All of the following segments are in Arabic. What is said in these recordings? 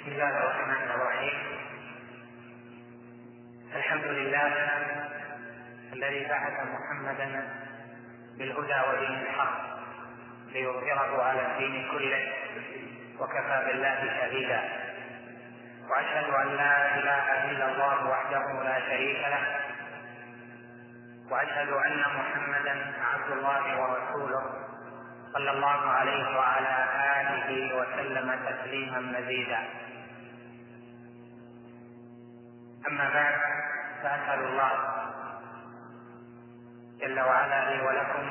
بسم الله الرحمن الرحيم. الحمد لله الذي بعث محمدا بالهدى ودين الحق ليظهره على الدين كله وكفى بالله شهيدا، واشهد ان لا اله الا الله وحده لا شريك له، واشهد ان محمدا عبد الله ورسوله صلى الله عليه وعلى اله وسلم تسليما مزيدا. أما بعد، فأسأل الله جل وعلا لي ولكم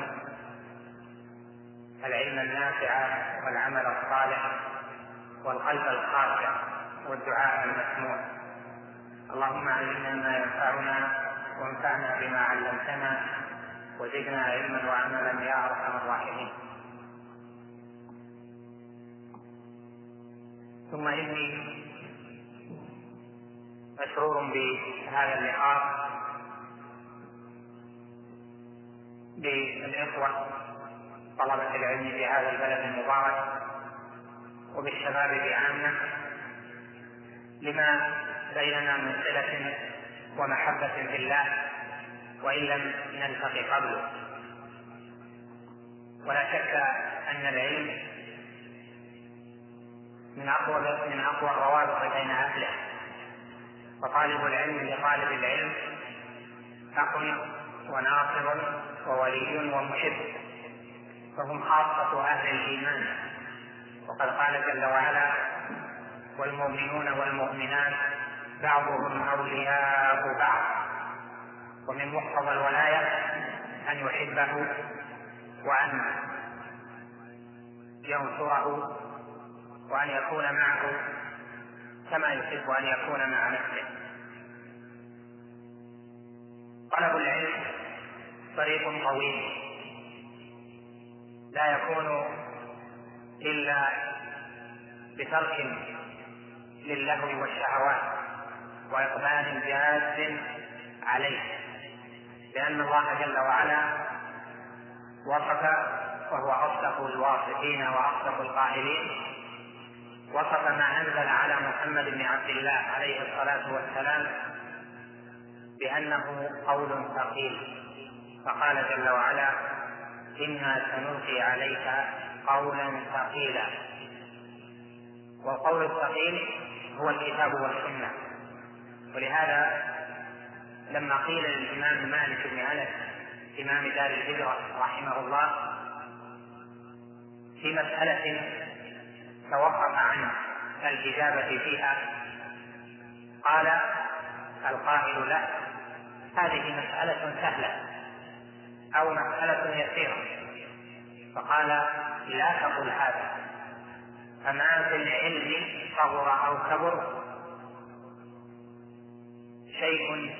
العلم النافع والعمل الصالح والقلب الخاشع والدعاء المسموع. اللهم علمنا ما ينفعنا وانفعنا بما علمتنا وزدنا علما وعملا يا أرحم الراحمين. ثم إني مسرور بهذا اللقاء بالإخوة طلبة العلم في هذا البلد المبارك وبالشباب بعامة، لما بيننا من صلة ومحبة في الله وإن لم نلتقي قبله. ولا شك أن العلم من أقوى الروابط بين أهله، وطالب العلم لطالب العلم أخ وناصر وولي ومحب، فهم خاصة أهل الإيمان. وقد قال جل وعلا: والمؤمنون والمؤمنات بعضهم أولياء بعض. ومن مقتضى الولاية أن يحبه وأن ينصره وأن يكون معه كما يحب أن يكون مع نفسه. طلب العلم طريق طويل لا يكون إلا بترك للهو والشهوات وإقبال جاد عليه، لأن الله جل وعلا وصف، وهو أصدق الواصفين وأصدق القائلين، وصف ما أنزل على محمد بن عبد الله عليه الصلاة والسلام بأنه قول ثقيل، فقال جل وعلا: إنا سنلقي عليك قولا ثقيلا. والقول الثقيل هو الكتاب والسنة. ولهذا لما قيل للإمام مالك بن أنس إمام دار الهجرة رحمه الله في مسألة توقف عن الإجابة فيها، قال القائل له: هذه مسألة سهلة أو مسألة يسيرة. فقال: لا تقل هذا، فما في العلم صغر أو كبر شيء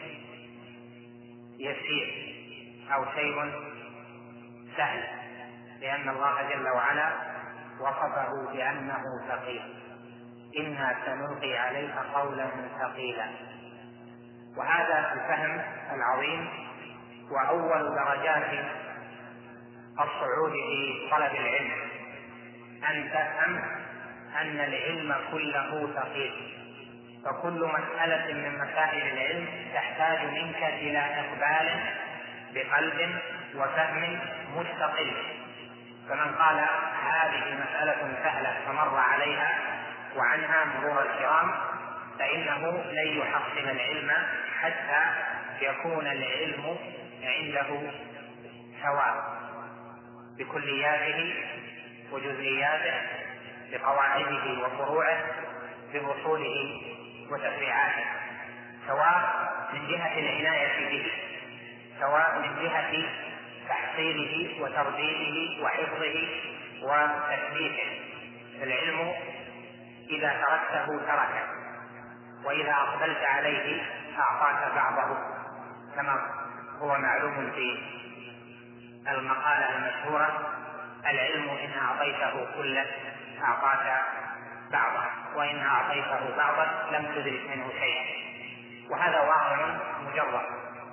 يسير أو شيء سهل، لأن الله جل وعلا وصفه بأنه ثقيل. إنا سنلقي عليك قولا ثقيلا. وهذا الفهم العظيم وأول درجات الصعود في طلب العلم، أن تفهم أن العلم كله ثقيل، فكل مسألة من مسائل العلم تحتاج منك إلى إقبال بقلب وفهم مستقل. فمن قال هذه مسألة سهلة فمر عليها وعنها مرور الكرام فإنه لن يحصل العلم حتى يكون العلم عنده سواء بكلياته وجزئياته، بقواعده وفروعه، بأصوله وتفريعاته، سواء من جهة العناية به، سواء من جهة تحصيله وترديده وحفظه وتثبيته. العلم إذا تركته تركه، وإذا أقبلت عليه أعطاك بعضه، كما هو معلوم في المقالة المشهورة: العلم إن أعطيته كله أعطاك بعضه، وإن أعطيته بعضه لم تدرك منه شيئا. وهذا واقع مجرد.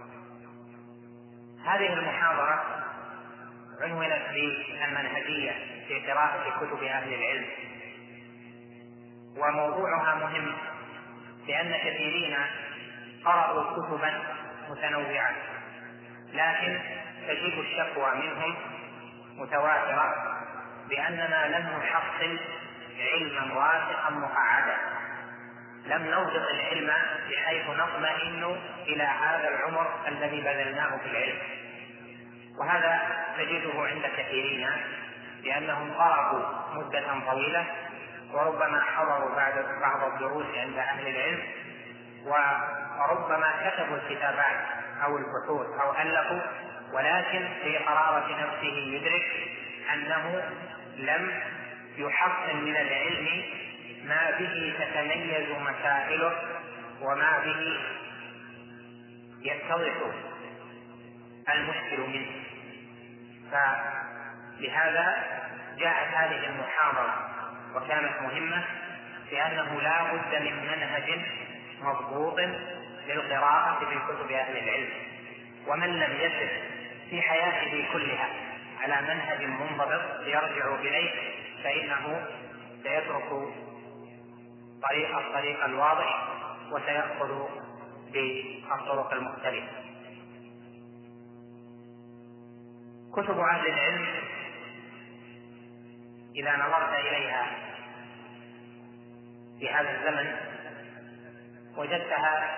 هذه المحاضرة عنونت بالمنهجية في قراءة كتب أهل العلم، وموضوعها مهم، لأن كثيرين قرأوا كتبا متنوعة، لكن تجد الشكوى منهم متواترة بأننا لم نحصل علما راسخا مقعدا، لم نضبط العلم بحيث نطمئن إلى هذا العمر الذي بذلناه في العلم. وهذا تجده عند كثيرين، لأنهم قرأوا مدة طويلة وربما حضروا بعض الدروس عند أهل العلم، وربما كتبوا الكتابات أو البحوث أو ألفوا، ولكن في قرارة نفسه يدرك أنه لم يحصل من العلم ما به تتميز مسائله وما به يتضح المشكل منه. فلهذا جاءت هذه المحاضرة وكانت مهمة، لأنه لا بد من منهج مضبوط للقراءة في كتب أهل العلم، ومن لم يسر في حياته كلها على منهج منضبط يرجع إليه فإنه سيترك الطريق الواضح وسيأخذ بالطرق المختلفة. كتب أهل العلم إذا نظرت إليها في هذا الزمن وجدتها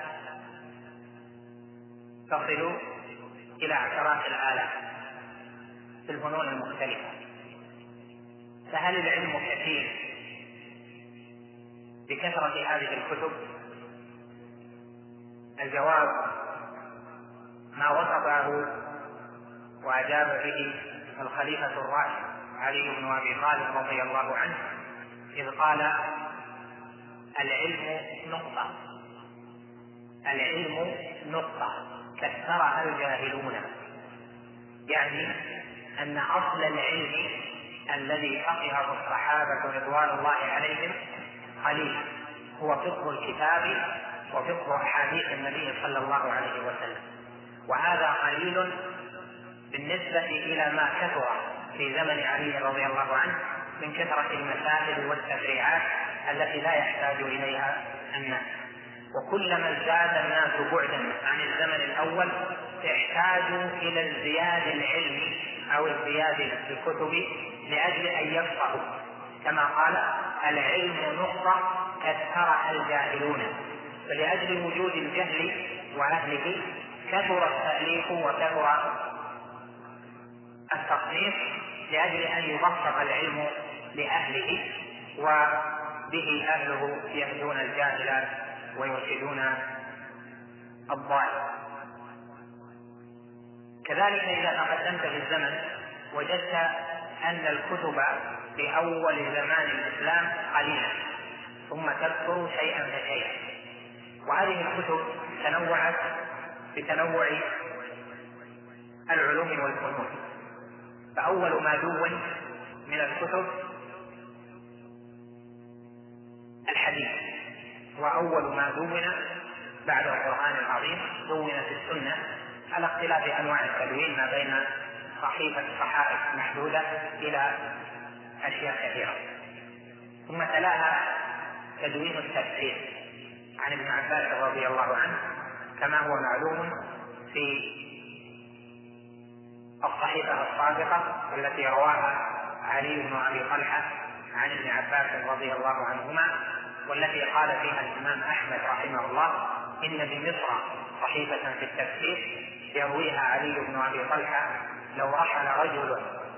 تصل إلى عشرات الآلاف في الفنون المختلفة. فهل العلم كثير بكثرة هذه الكتب؟ الجواب ما وصفه وأجاب به الخليفة الراشد علي بن أبي طالب رضي الله عنه، إذ قال: العلم نقطة كثرها الجاهلون. يعني أن أصل العلم الذي فقهه الصحابة رضوان الله عليهم قليل، هو فقه الكتاب وفقه أحاديث النبي صلى الله عليه وسلم، وهذا قليل بالنسبة إلى ما كثر في زمن علي رضي الله عنه من كثرة المسائل والتفريعات التي لا يحتاج إليها الناس. وكلما ازداد الناس بعدا عن الزمن الأول احتاجوا إلى الزياد العلمي أو الزياد في الكتب لأجل أن يفقهوا، كما قال: العلم نقطة كثرها الجاهلون. فلأجل وجود الجهل وأهله كثر التأليف وكثر التصنيف لأجل أن يبسط العلم لأهله، وبه أهله يهدون الجاهل ويرشدون الضال. كذلك إذا تقدمت في الزمن وجدت أن الكتب في أول زمان الإسلام قليلة ثم تكثر شيئا فشيئا، وهذه الكتب تنوعت بتنوع العلوم والفنون. فأول ما دون من الكتب الحديث، وأول ما دون بعد القرآن العظيم دونت السنة، على اختلاف أنواع التدوين ما بين صحائف محدودة إلى أشياء كثيرة. ثم تلاها تدوين التفسير عن ابن عباس رضي الله عنه، كما هو معلوم في الصحيفة السابقة التي رواها علي بن أبي طلحة عن ابن عباس رضي الله عنهما، والتي قال فيها الإمام أحمد رحمه الله: إن بمصر صحيفة في التفسير يرويها علي بن أبي طلحة لو رحل رجل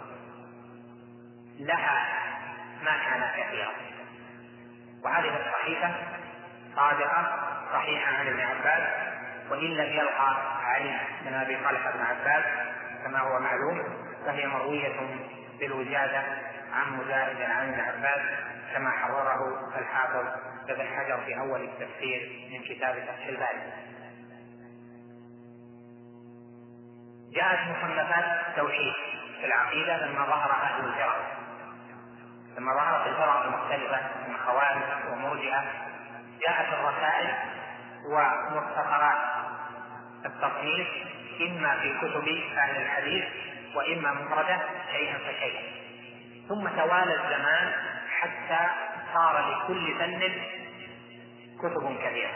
لها ما كان كثيرا. وهذه الصحيفة صادقة صحيحة عن ابن عباس، وإن لم يلقى علي بن أبي طلحة بن عباس كما هو معلوم فهي مروية بالوجادة عن مجاهد عن ابن عباس، كما حرره الحافظ ابن حجر في أول التفسير من كتاب فتح الباري. جاءت مصنفات التوحيد في العقيدة لما ظهر أهل الفرق، لما ظهرت الفرق المختلفة من خوارج ومرجئة، جاءت الرسائل ومختصرات التصنيف إما في كتب أهل الحديث وإما مفردة شيئا فشيئا. ثم توالى الزمان حتى صار لكل فن كتب كثيرة.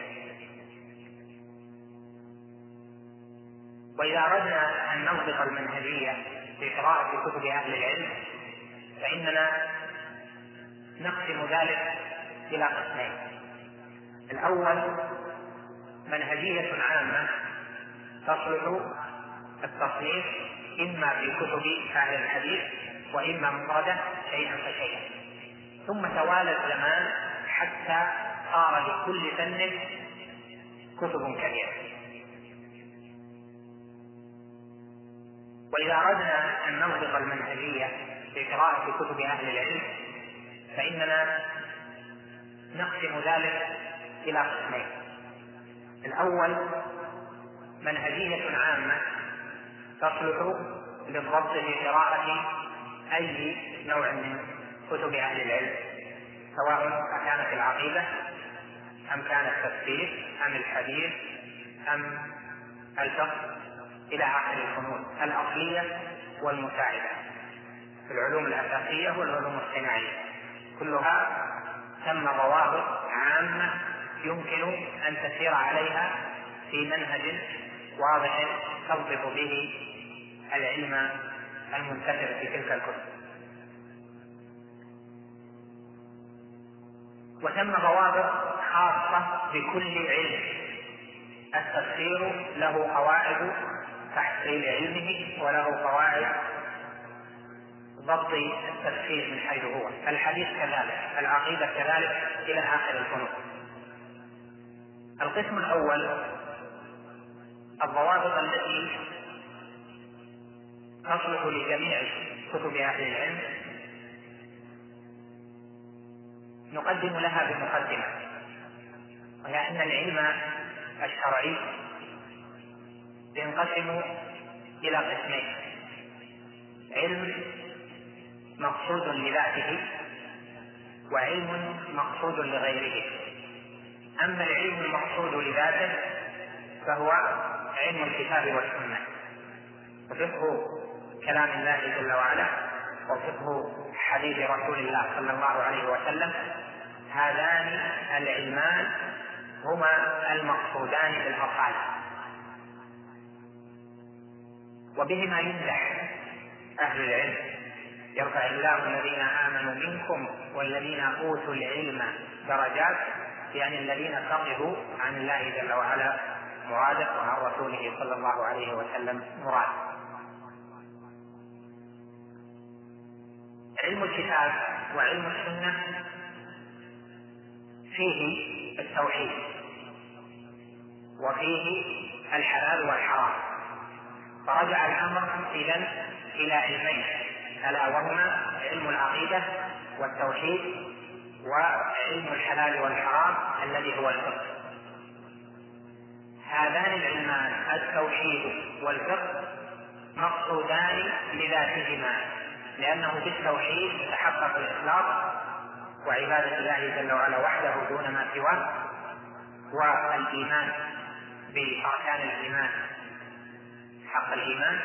وإذا أردنا أن نضبط المنهجية في قراءة كتب أهل العلم فإننا نقسم ذلك إلى قسمين. الأول منهجية عامة تصلح التصنيف إما في كتب أهل الحديث وإما مفردة شيئا فشيئا، ثم توالى الزمان حتى صار لكل فن كتب كثيرة. وإذا أردنا أن نضبط المنهجية في قراءة كتب أهل العلم فإننا نقسم ذلك إلى قسمين. الأول منهجية عامة تصلح للضبط في قراءة أي نوع من كتب أهل العلم، سواء كانت العقيدة أم كان التفسير أم الحديث أم الفقه إلى آخر الفنون الأصلية والمساعدة في العلوم الأساسية والعلوم الصناعية، كلها ثم ضوابط عامة يمكن أن تسير عليها في منهج واضح تضبط به العلم المنتشر في تلك الكتب. وثم ضوابط خاصة بكل علم. التفسير له قواعد تحصيل علمه وله قواعد ضبط التفسير من حيث هو، الحديث كذلك، العقيدة كذلك إلى آخر الفنون. القسم الأول الضوابط التي تصلح لجميع كتب أهل العلم نقدم لها بمقدمة، وهي أن العلم الشرعي ينقسم إلى قسمين: علم مقصود لذاته وعلم مقصود لغيره. أما العلم المقصود لذاته فهو علم الكتاب والسنة وفقه كلام الله جل وعلا وفقه حديث رسول الله صلى الله عليه وسلم. هذان العلمان هما المقصودان بالأصالة، وبهما يمدح أهل العلم: يرفع الله الذين آمنوا منكم والذين أوتوا العلم درجات، يعني الذين فقهوا عن الله جل وعلا مراده وعن رسوله صلى الله عليه وسلم مراده. علم الكتاب وعلم السنة فيه التوحيد وفيه الحلال والحرام، فرجع الأمر إذن إلى علمين، ألا وهما علم العقيدة والتوحيد وعلم الحلال والحرام الذي هو الفقه. هذان العلمان التوحيد والفقه مقصودان لذاتهما، لأنه بالتوحيد يتحقق الإخلاص وعبادة الله جل وعلا وحده دون ما سواه، والإيمان بأركان الإيمان حق الإيمان،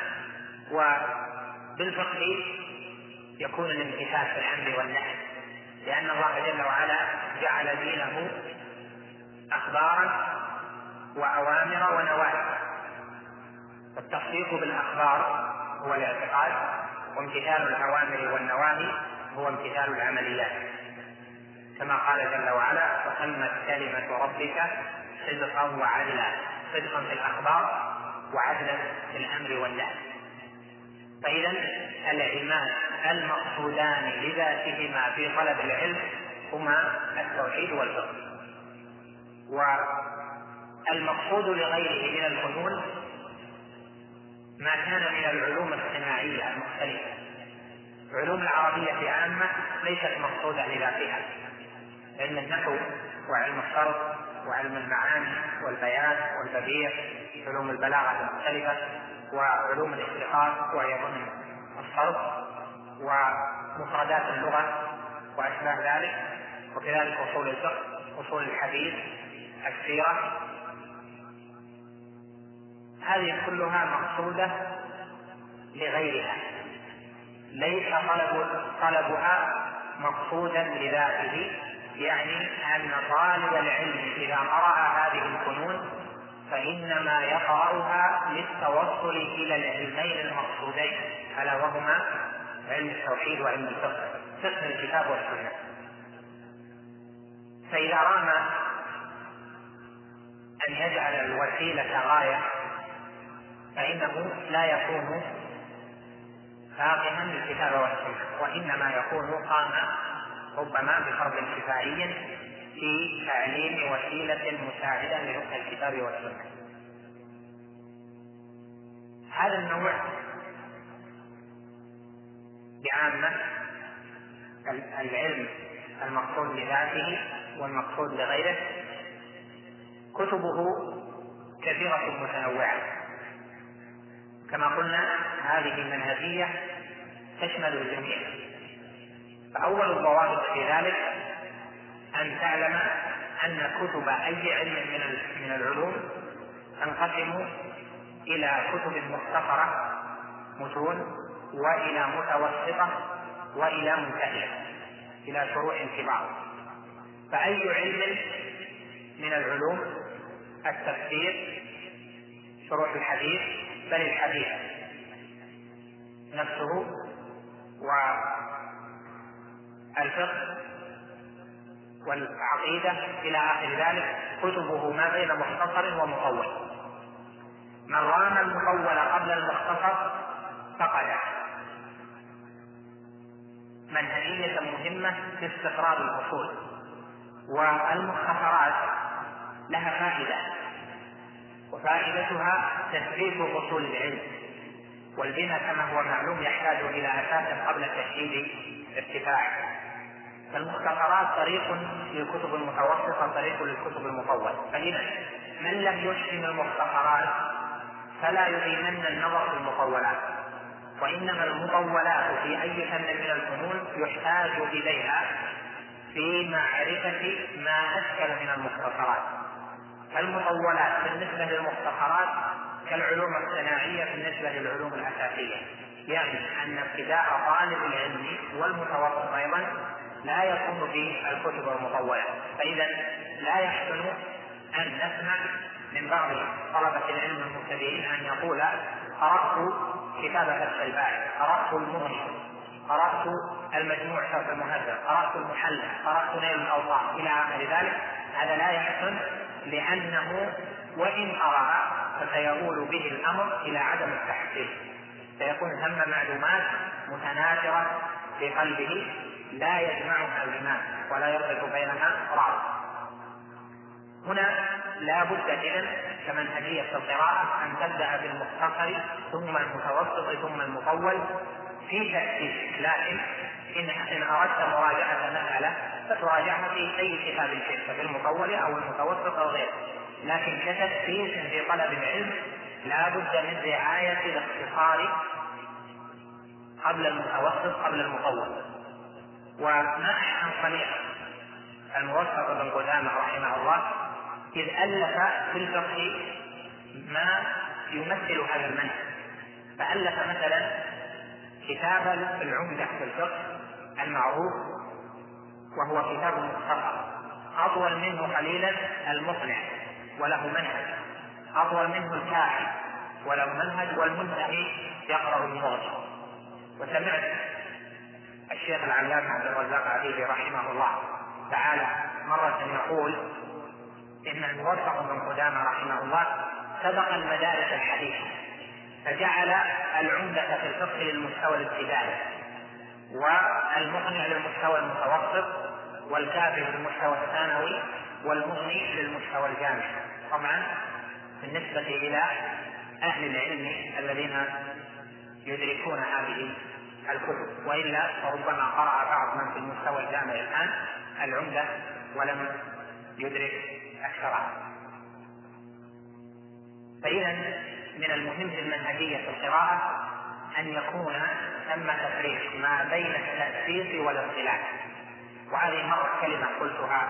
وبالفقه يكون الامتثال في الأمر والنهي، لأن الله جل وعلا جعل دينه أخبارا وأوامر ونواهي، والتصديق بالأخبار هو الاعتقاد، وامتثال الأوامر والنواهي هو امتثال العمليات، كما قال جل وعلا: وتمت كلمة ربك صدقا وعدلا، صدقا في الأخبار وعدلا في الأمر والنهي. فإذا العلمان المقصودان لذاتهما في طلب العلم هما التوحيد والفقه. والمقصود لغيره من الفنون ما كان من العلوم الصناعية المختلفة. علوم العربية عامة ليست مقصودة لذاتها، علم النحو وعلم الصرف وعلم المعاني والبيان والبديع، علوم البلاغة المختلفة، وعلوم الاستقامة وهي ضمن الصرف، ومفردات اللغة وأشباه ذلك، وكذلك أصول الفقه، أصول الحديث، السيرة. هذه كلها مقصودة لغيرها، ليس طلبها مقصودا لذاته، يعني أن طالب العلم إذا قرأ هذه الفنون فإنما يقرأها للتوصل إلى العلمين المقصودين، ألا وهما علم التوحيد وعلم الفقه، فقه الكتاب والسنة. فإذا رام أن يجعل الوسيلة غاية فإنه لا يكون فاقها للكتاب والسنة، وإنما يكون قام ربما بفرض كفائي في تعليم وسيلة مساعدة لفقه الكتاب والسنة. هذا النوع بعامة العلم المقصود لذاته والمقصود لغيره كتبه كثيرة متنوعة، كما قلنا هذه المنهجية تشمل الجميع. فأول الضوابط في ذلك أن تعلم أن كتب أي علم من العلوم تنقسم إلى كتب مختصرة متون، وإلى متوسطة، وإلى منتهية، إلى شروح كبار. فأي علم من العلوم، التفسير، شروح الحديث، بل الحديث نفسه، والفقه والعقيدة إلى آخر ذلك، كتبه ما بين مختصر ومطول. من رام المطول قبل المختصر فقد منهجية مهمة في استقرار الأصول. والمختصرات لها فائدة، وفائدتها تثبيت أصول العلم، والبناء كما هو معلوم يحتاج إلى أساس قبل تشييد ارتفاعه. فالمختصرات طريق للكتب المتوسطة، طريق للكتب المطولة. فإذا من لم يحسن المختصرات فلا يريمن النظر في المطولات، وإنما المطولات في أي فن من الفنون يحتاج إليها في معرفة ما أشكل من المختصرات. المطولات بالنسبة للمختصرات كالعلوم الصناعية بالنسبة للعلوم الأساسية، يعني أن ابتداء طالب العلم والمتوسط أيضا لا يكون في الكتب المطولة. فإذا لا يحسن أن نسمع من بعض طلبة العلم المبتدئين أن يقول قرأت كتاب فتح الباري، قرأت المغني، قرأت المجموع شرح المهذب، قرأت المحلى، قرأت نيل الأوطار إلى آخر ذلك. هذا لا يحسن، لأنه وإن قرأ فسيقول به الأمر إلى عدم التحصيل، سيكون ثم معلومات متناثرة في قلبه لا يجمعها الإمام ولا يربط بينها رابط. هنا لا بد إذن كمنهجية القراءة أن تبدأ بالمختصر ثم المتوسط ثم المطول في تأسيس. لكن إن أردت مراجعة مسألة فتراجعها في أي كتاب شئت، في المطول أو المتوسط أو غيره، لكن كتأسيس في طلب العلم لا بد من رعاية الاختصار قبل المتوسط قبل المطول. وما أحسن صنيع الموفق بن قدامة رحمه الله إذ ألف في الفقه ما يمثل هذا المنهج، فألف مثلا كتابا في العمدة في الفقه المعروف، وهو كتاب مختصر أطول منه قليلا المقنع وله منهج، أطول منه الكافي وله منهج، والمنتهي يقرأ المغني. وسمعت الشيخ العلامة عبد الرزاق عفيفي رحمه الله تعالى مرة يقول إن الموفق بن قدامة رحمه الله سبق المدارس الحديثة فجعل العمدة في الفقه للمستوى الابتدائي، والمقنع للمستوى المتوسط، والكافي للمستوى الثانوي، والمغني للمستوى الجامعي. طبعا بالنسبة إلى أهل العلم الذين يدركون هذه الكتب، وإلا فربما قرأ بعض من في المستوى الجامعي الآن العمدة ولم يدرك أكثرها. فإذا من المهم في المنهجية في القراءة أن يكون ثم تفريق ما بين التأسيس والاصطلاح. وهذه مرة كلمة قلتها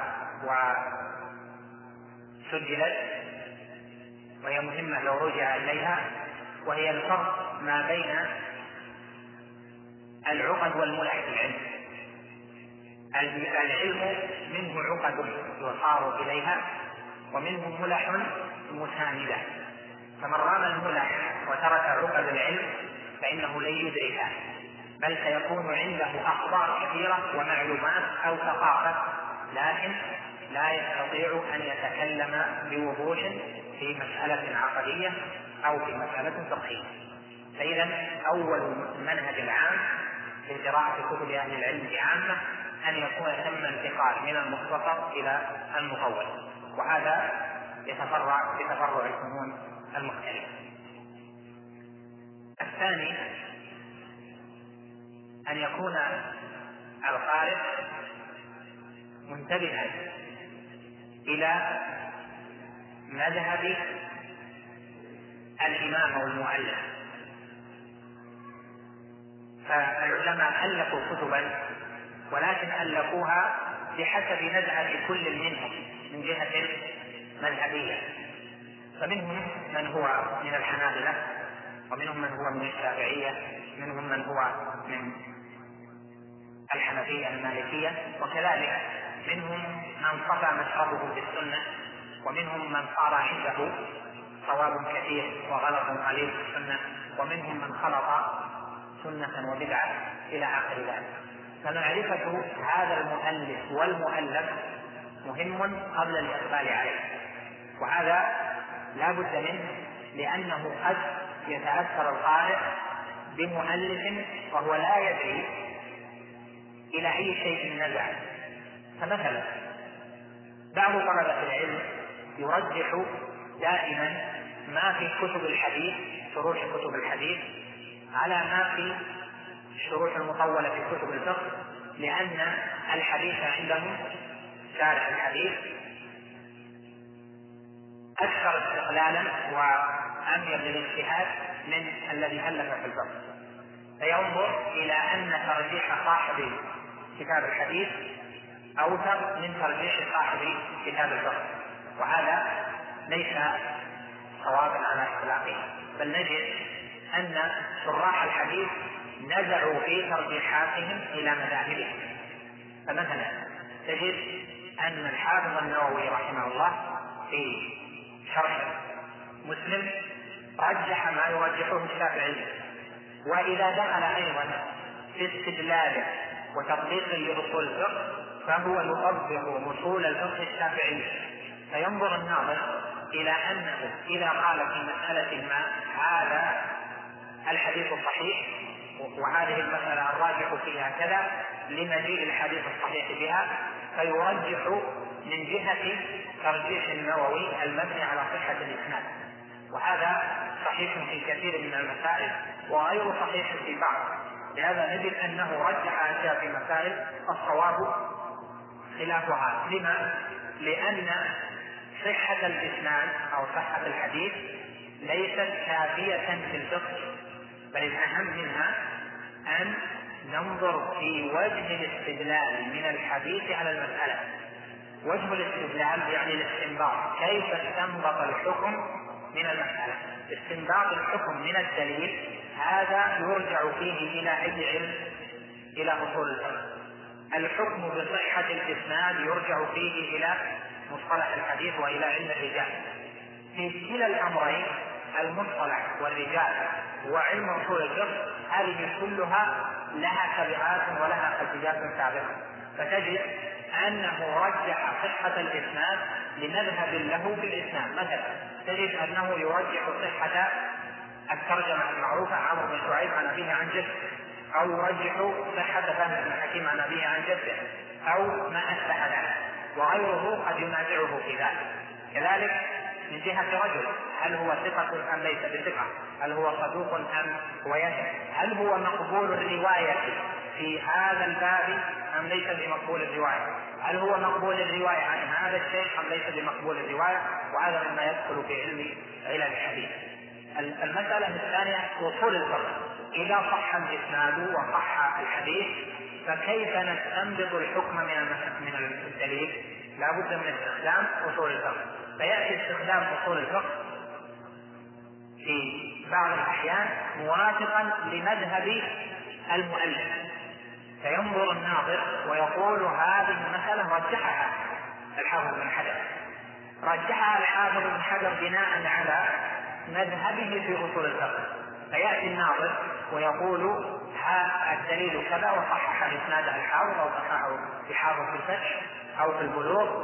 وسجلت وهي مهمة لو رجع إليها، وهي الفرق ما بين العقد والملح في العلم. العلم منه عقد يصار إليها ومنه ملح مساندة، فمن رام الملح وترك عقد العلم فإنه لن يدركه، بل سيكون عنده أخبار كثيرة ومعلومات أو ثقافة، لكن لا يستطيع أن يتكلم بوضوح في مسألة عقدية أو في مسألة فقهية. فإذا أول المنهج العام في قراءة كتب أهل العلم عامة أن يكون ثم انتقال من المختصر إلى المطول، وهذا يتفرع بتفرع الفنون المختلفة. الثاني أن يكون القارئ منتبها إلى مذهب الإمام أو المؤلف. فالعلماء ألفوا كتبا ولكن ألفوها بحسب نزعة كل منهم من جهة مذهبية، فمنهم من هو من الحنابلة، ومنهم من هو من الشافعية، منهم من هو من الحنفية المالكية، وكذلك منهم من صفى مشربه بالسنة، ومنهم من صار عنده صواب كثير وغلط قليل في السنة، ومنهم من خلط سنة وبدعة إلى آخر ذلك. فمعرفة هذا المؤلف والمؤلف مهم قبل الإقبال عليه، وهذا لا بد منه، لأنه قد يتأثر القارئ بمؤلف وهو لا يدري إلى أي شيء نزع. فمثلا بعض طلبة العلم يرجح دائما ما في كتب الحديث، شروح كتب الحديث، على ما في الشروح المطولة في كتب الفقه، لأن الحديث عندهم شارح الحديث أكثر استقلالا وأميل للاجتهاد من الذي ألف في الفقه، فينظر إلى أن ترجيح صاحب كتاب الحديث أوثق من ترجيح صاحب كتاب الفقه، وهذا ليس صوابا على اختلافه، بل نجد أن شراح الحديث نزعوا في ترجيحاتهم إلى مذاهبهم. فمثلا تجد أن الحافظ النووي رحمه الله في شرح مسلم رجح ما يرجحه الشافعي، وإذا دخل أيضا في استدلال وتطبيق لأصول الفقه فهو يطبق أصول الفقه الشافعي. فينظر الناظر إلى أنه إذا قال في مسألة ما هذا الحديث الصحيح وهذه المسألة الراجح فيها كذا لمجيء الحديث الصحيح بها، فيرجح من جهة ترجيح النووي المبني على صحة الإسناد، وهذا صحيح في كثير من المسائل وغير صحيح في بعض. لهذا نجد أنه رجح أشياء في مسائل الصواب خلافها. لما؟ لأن صحة الإسناد أو صحة الحديث ليست كافية في الفقه، بل الأهم منها أن ننظر في وجه الاستدلال من الحديث على المسألة. وجه الاستدلال يعني الاستنباط، كيف استنبط الحكم من المسألة. استنباط الحكم من الدليل هذا يرجع فيه إلى أي علم؟ إلى أصول الفقه. الحكم بصحة الإسناد يرجع فيه إلى مصطلح الحديث وإلى علم الرجال. في كلا الأمرين المصطلح والرجال وعلم أصول الفقه هذه كلها لها تبعات ولها خلفيات سابقة، فتجد أنه رجح صحة الإسناد لمذهب له في الإسناد. مثلا تجد أنه يرجح صحة الترجمة المعروفة عمرو بن شعيب عن أبيه عن جده، أو يرجح صحة فهم بن حكيم عن أبيه عن جده، أو ما أشبه ذلك، وغيره قد ينازعه في ذلك. كذلك من جهة رجل، هل هو ثقة أم ليس بثقة؟ هل هو صدوق أم هو يثق؟ هل هو مقبول الرواية في هذا الباب أم ليس بمقبول الرواية؟ هل هو مقبول الرواية عن هذا الشيخ أم ليس بمقبول الرواية؟ وهذا مما يدخل في علم الحديث. المسألة الثانية أصول الفقه. إذا صح الإسناد وصح الحديث فكيف نستنبط الحكم من الدليل؟ لا بد من استخدام أصول الفقه. فيأتي استخدام أصول الفقه في بعض الأحيان موافقا لمذهب المؤلف، فينظر الناظر ويقول هذه المسألة رجحها الحافظ بن حجر، رجحها الحافظ بن حجر بناء على مذهبه في أصول الفقه. فيأتي الناظر ويقول الدليل كذا وصحح إسناده الحافظ أو صححه الحافظ في الفتح أو في البلوغ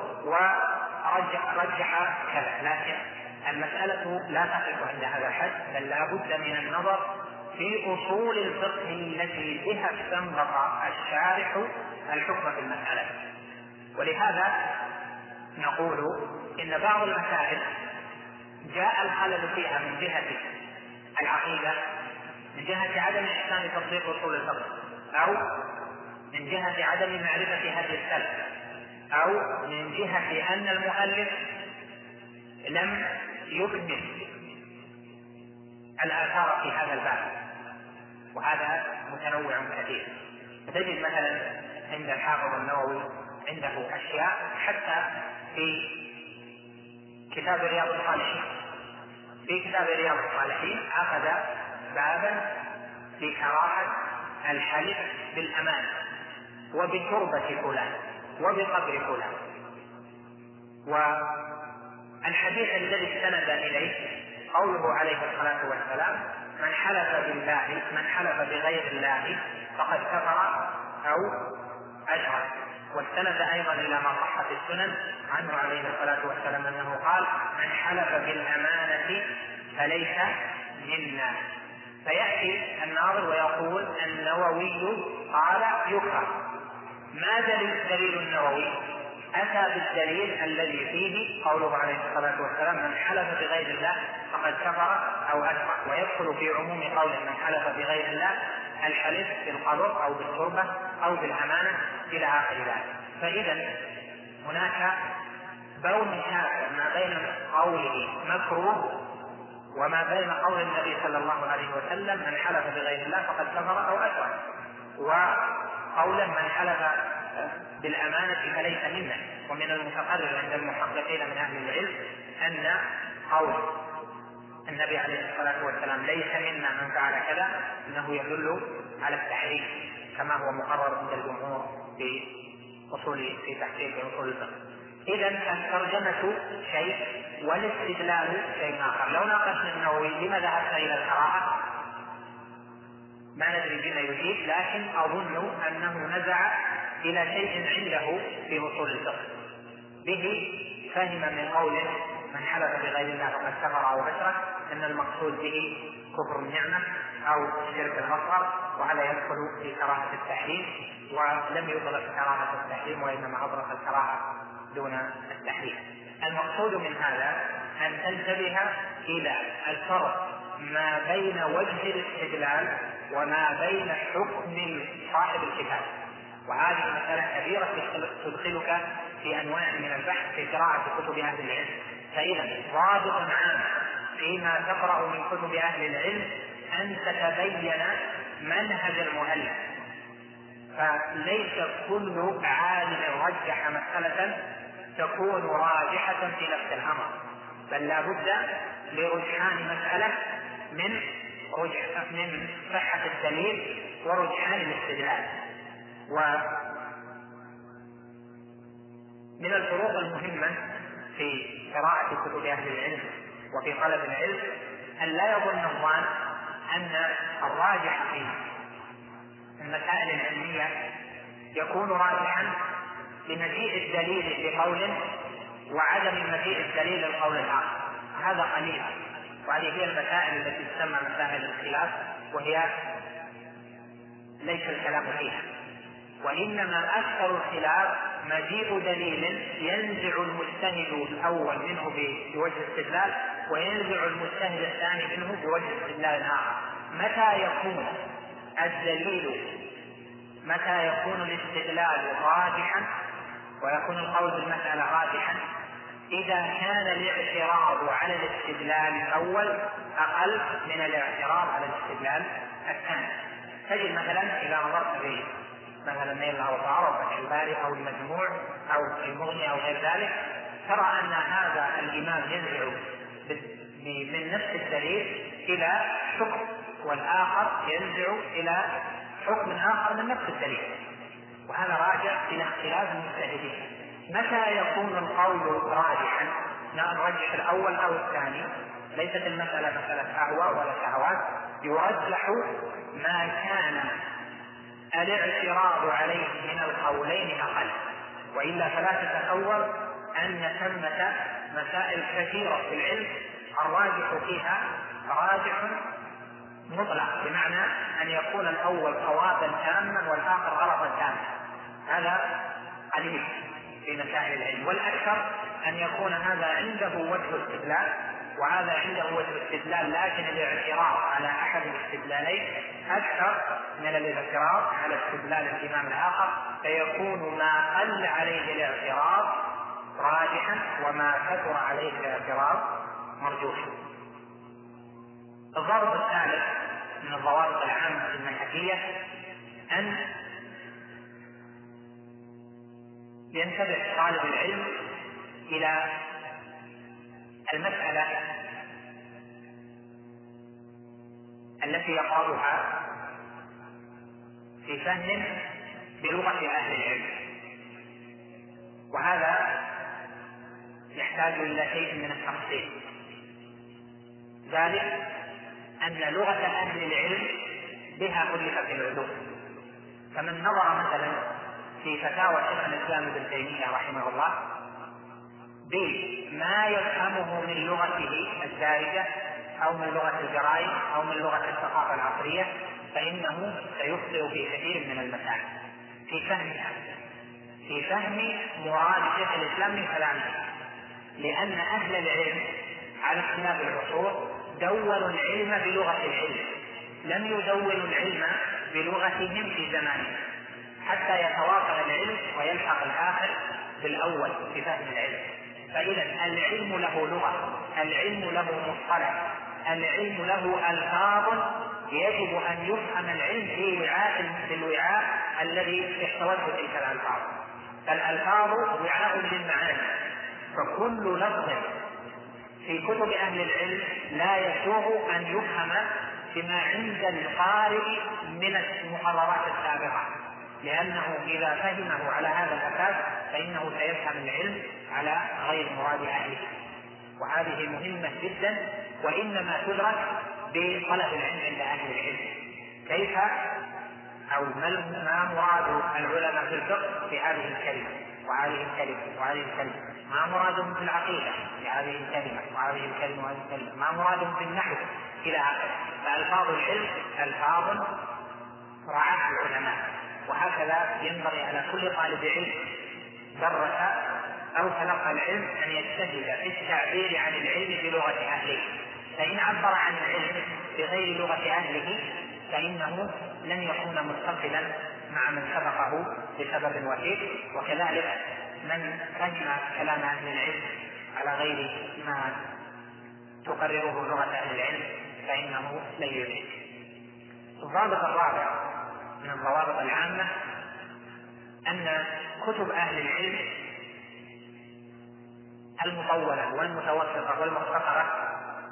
ورجح كذا، لكن المسألة لا تقف عند هذا الحد، بل لا بد من النظر في أصول الفقه التي بها استنبط الشارح الحكم في المسألة. ولهذا نقول إن بعض المسائل جاء الخلل فيها من جهة العقيدة، من جهة عدم إحسان تطبيق أصول الفقه، أو من جهة عدم معرفة هدي السلف، أو من جهة أن المؤلف لم يكمل الآثار في هذا الباب، وهذا متنوع كثير. فتجد مثلا عند الحافظ النووي عنده أشياء حتى في كتاب رياض الصالحين، في كتاب رياض الصالحين أخذ بابا في كراهة الحلف بالأمان وبتربة فلان وبقبر فلان، والحديث الذي استند إليه قوله عليه الصلاة والسلام من حلف بالله من حلف بغير الله فقد كفر أو أشرك. واستند أيضا إلى ما صح في السنن عنه عليه الصلاة والسلام أنه قال من حلف بالأمانة فليس منا. فيأتي الناظر ويقول النووي قال يكفر. ما دليل النووي؟ أتى بالدليل الذي فيه قوله عليه الصلاة والسلام من حلف بغير الله فقد كفر أو أشرك، ويدخل في عموم قول من حلف بغير الله الحلف بالقبر أو بالتربة أو بالأمانة إلى آخر ذلك. فإذا هناك بون شاسع ما بين قوله مكروه وما بين قول النبي صلى الله عليه وسلم من حلف بغير الله فقد كفر أو أشرك، وقولا من حلف بالأمانة فليس منا. ومن المتقرر عند المحققين من أهل العلم أن قول النبي عليه الصلاة والسلام ليس منا من فعل كذا أنه يدل على التحريم كما هو مقرر عند الجمهور في تحقيق أصول الفقه. إذا الترجمة شيء والاستدلال شيء آخر. لو ناقشنا النووي لما ذهبنا إلى القراءة ما ندري بما يجيب، لكن أظن أنه نزع إلى شيء عنده في أصول الفقه به فهم من قول من حلف بغير الله فقد كفر أو أشرك أن المقصود به كفر النعمة أو الشرك الأصغر، وهذا يدخل في كراهة التحريم، ولم يطلق كراهة التحريم وإنما أطلق الكراهة دون التحريم. المقصود من هذا أن تنتبه إلى الفرق ما بين وجه الاستدلال وما بين حكم صاحب الكتاب، وهذه مسألة كبيرة تدخلك في أنواع من البحث في قراءة كتب أهل العلم. فإذا ضابط عام فيما تقرأ من كتب أهل العلم أن تتبين منهج المؤلف، فليس كل عالم رجح مسألة تكون راجحة في نفس الأمر، بل لا بد لرجحان مسألة من صحة الدليل ورجحان الاستدلال. ومن الفروق المهمة في قراءة كتب أهل العلم وفي طلب العلم أن لا يظن الظان أن الراجح في المسائل العلمية يكون راجحا لمجيء الدليل لقول وعدم مجيء الدليل للقول الآخر، هذا قليل. وهذه هي المسائل التي تسمى مسائل الخلاف، وهي ليس الكلام فيها، وإنما أكثر الخلاف مجيء دليل ينزع المجتهد الأول منه بوجه استدلال وينزع المجتهد الثاني منه بوجه استدلال آخر. متى يكون الاستدلال راجحا ويكون القول بالمسألة راجحا؟ إذا كان الاعتراض على الاستدلال الأول أقل من الاعتراض على الاستدلال الثاني. تجد مثلا إذا نظرت في مثلا نيل الأوطار أو فتح الباري أو المجموع أو المغني أو غير ذلك، ترى أن هذا الإمام ينزع من نفس الدليل إلى حكم، والآخر ينزع إلى حكم آخر من نفس الدليل. وهذا راجع إلى اختلاف المجتهدين. متى يكون القول راجحا نرجح الأول أو الثاني؟ ليست المسألة مسألة أهواء ولا شهوات، يرجح ما كان الاعتراض عليه من القولين أقل، وإلا فلا تتصور أن ثمة مسائل كثيرة في العلم الراجح فيها راجح مطلق، بمعنى أن يكون الأول صوابا تاما والآخر غلطا تاما، هذا قليل في مسائل العلم. والأكثر أن يكون هذا عنده وجه استدلال وهذا عنده وجه استدلال، لكن الاعتراض على أحد الاستدلالين أكثر من الاعتراض على استدلال الإمام الآخر، فيكون ما قل عليه الاعتراض راجحا وما كثر عليه الاعتراض مرجوحا. الضابط الثالث من الضوابط العامة المنهجية أن ينتبه طالب العلم إلى المسألة التي يقرأها في فهم بلغة أهل العلم، وهذا يحتاج إلى شيء من التفصيل، ذلك أن لغة أهل العلم بها ألفت العلوم. فمن نظر مثلا في فتاوى شيخ الإسلام ابن تيمية رحمه الله بما يفهمه من لغته الدارجة أو من لغة الجرائد أو من لغة الثقافة العصرية، فإنه سيخطئ في كثير من المسائل في فهمها، في فهم مراد شيخ الإسلام من كلامه، لأن أهل العلم على اختلاف العصور دونوا العلم بلغة العلم، لم يدونوا العلم بلغتهم في زمانهم، حتى يتواصل العلم ويلحق الآخر بالأول في فهم العلم. فإذا العلم له لغة، العلم له مصطلح، العلم له ألفاظ يجب أن يفهم العلم في الوعاء الذي احتوته تلك الألفاظ. فالألفاظ وعاء للمعاني، فكل لفظ في كتب أهل العلم لا يسوغ أن يفهم بما عند القارئ من المحاضرات السابقة، لأنه إذا فهمه على هذا الأساس فإنه سيفهم العلم على غير مراد أهله، وهذه مهمة جدا، وإنما تدرك بطلب العلم عند أهل العلم. كيف أو ما مراد العلماء في الفقه في هذه الكلمة وهذه الكلمة وهذه الكلمة، ما مرادهم في العقيدة في هذه الكلمة وهذه الكلمة وهذه الكلمة، ما مرادهم في النحو إلى آخره. فألفاظ العلم ألفاظ رعاها العلماء، وهكذا ينبغي على كل طالب علم درس أو تلقى العلم أن يجتهد في التعبير عن العلم بلغة أهله، فإن عبر عن العلم بغير لغة أهله فإنه لن يكون متصلا مع من سبقه بسبب وحيد. وكذلك من فهم كلام أهل العلم على غير ما تقرره لغة أهل العلم فإنه لن يدرك. الضابط الرابع من الضوابط العامة أن كتب أهل العلم المطولة والمتوسطة والمختصرة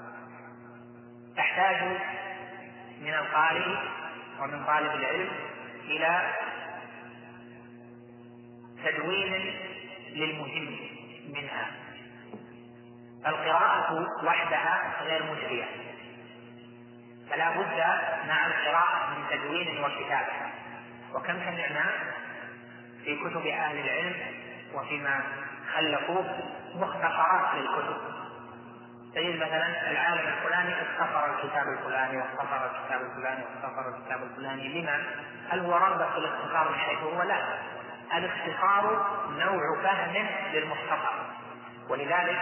تحتاج من القارئ ومن طالب العلم إلى تدوين للمهم منها. القراءة وحدها غير مجزية، فلا بد مع القراءة من تدوين وكتابة. وكم سمعنا في كتب أهل العلم وفيما خلقوه مختصرات للكتب، تجد مثلا العالم الفلاني اختصر الكتاب الفلاني واختصر الكتاب الفلاني واختصر الكتاب الفلاني. لما؟ هل هو رغبة الاختصار من حيث هو؟ لا، الاختصار نوع فهم للمختصر. ولذلك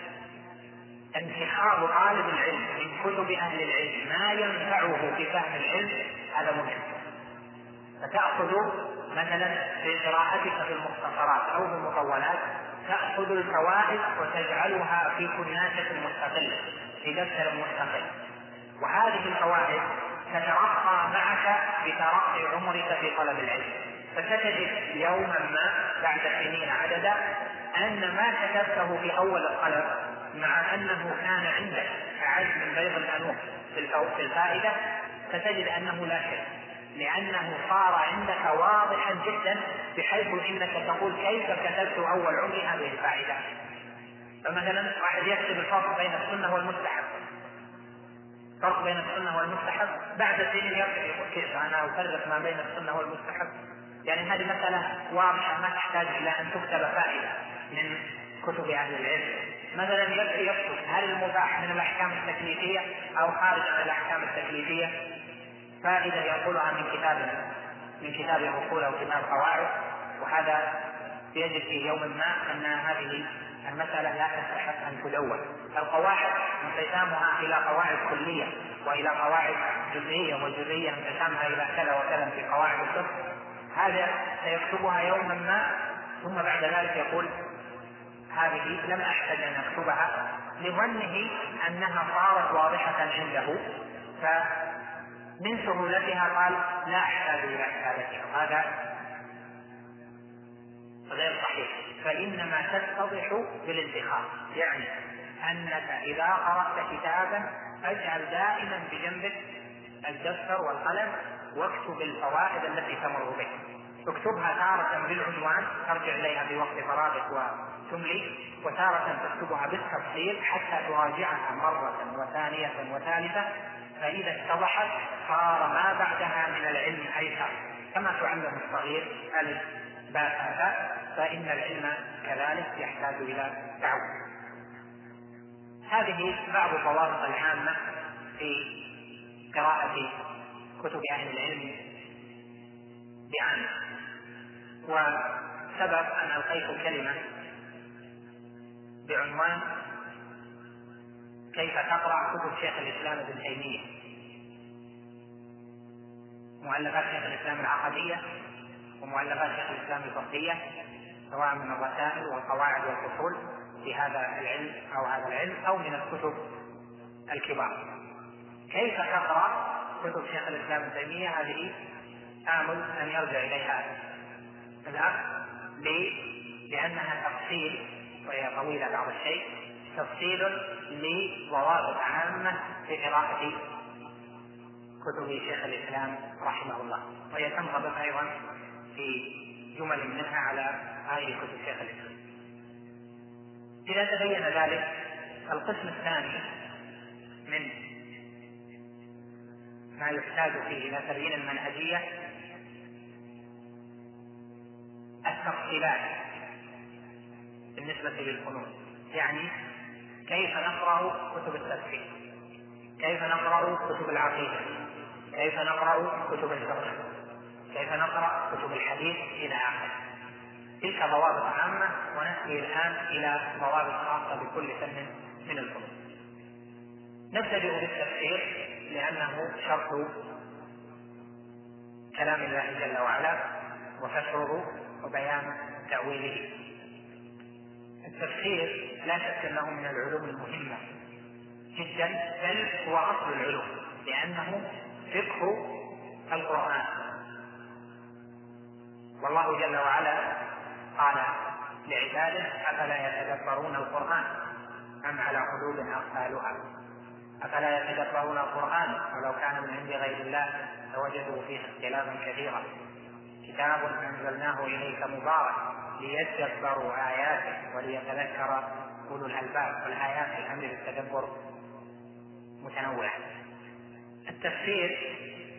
انتخاب طالب العلم من كتب أهل العلم ما ينفعه في فهم العلم هذا مهم. فتأخذ مثلا في قراءتك في المختصرات أو في المطولات تأخذ الفوائد وتجعلها في كناسة مستقلة في دفتر مستقل، وهذه الفوائد تترقى معك بترقي عمرك في طلب العلم، فتجد يوما ما بعد سنين عددا أن ما كتبته في أول الطلب مع أنه كان عندك أعز من بيض الأنوف في الفائدة، فتجد أنه لا شيء، لأنه صار عندك واضحا جدا، بحيث إنك تقول كيف كتبت أول عمري هذه الفائدة. فمثلا واحد يكتب الفرق بين السنة والمستحب، فرق بين السنة والمستحب، بعد سنين يقول كيف أنا أفرق ما بين السنة والمستحب؟ يعني هذه مسألة واضحة ما تحتاج إلى أن تكتب فائدة من كتب أهل العلم. مثلا يكتب هل المباح من الأحكام التكليفية أو خارج عن الأحكام التكليفية، فائدة يقولها من كتاب الأصول أو كتاب قواعد، وهذا يجد في يوم ما أن هذه المسألة لا تستحق أن تدون. القواعد انقسامها إلى قواعد كلية وإلى قواعد جزئية، والجزئية انقسامها إلى كذا وكذا في قواعد الفقه، هذا سيكتبها يوما ما، ثم بعد ذلك يقول هذه لم أحتاج أن أكتبها، لظنه أنها صارت واضحة عنده، فمن سهولتها قال لا أحتاج إلى كتابتها. هذا غير صحيح، فإنما تتضح بالانتخاب، يعني أنك إذا قرأت كتابا فاجعل دائما بجنبك الدفتر والقلم واكتب الفوائد التي تمر بك، اكتبها تارة بالعنوان ترجع إليها في وقت فراغك وتملي، وتارة تكتبها بالتفصيل حتى تراجعها مرة وثانية وثالثة، فإذا اتضحت صار ما بعدها من العلم أيسر، كما تعلم الصغير ألف باء تاء، فإن العلم كذلك يحتاج إلى تعود. هذه بعض الضوابط العامة في قراءة كتب أهل العلم بعام. وسبب أن ألقيت كلمة بعنوان كيف تقرأ كتب شيخ الإسلام ابن تيمية، مؤلفات شيخ الإسلام العقدية ومؤلفات شيخ الإسلام الفقهية، سواء من الرسائل والقواعد والفصول في هذا العلم أو هذا العلم أو من الكتب الكبار. كيف تقرأ كتب شيخ الإسلام ابن تيمية؟ هذه آمل أن يرجع إليها الأخ لأنها تفصيل، وهي طويلة بعض الشيء، تفصيل لضوابط عامة في قراءة كتب شيخ الإسلام رحمه الله، وهي تنطبق أيضا في جمل منها على هذه كتب شيخ الإسلام. إذا تبين ذلك، القسم الثاني من ما يحتاج فيه إلى تبيين المنهجية التفصيلات بالنسبة للفنون، يعني كيف نقرأ كتب التفسير، كيف نقرأ كتب العقيدة، كيف نقرأ كتب الفقه، كيف نقرأ كتب الحديث إلى آخره. تلك ضوابط عامة، ونأتي الآن إلى ضوابط خاصة بكل فن من الفنون. نبتدئ بالتفسير لأنه شرح كلام الله جل وعلا وفسره وبيان تأويله. التفسير لا شك أنه من العلوم المهمة جدا، بل هو أصل العلوم، لأنه فقه القرآن. والله جل وعلا قال لعباده أفلا يتدبرون القرآن أم على قلوب أقفالها، أفلا يتدبرون القرآن ولو كان من عند غير الله لوجدوا فيه اختلافا كثيرا، كتاب أنزلناه إليك مبارك ليتدبروا آياته وليتذكر أولو الألباب. والآيات الأمر بالتدبر متنوعة. التفسير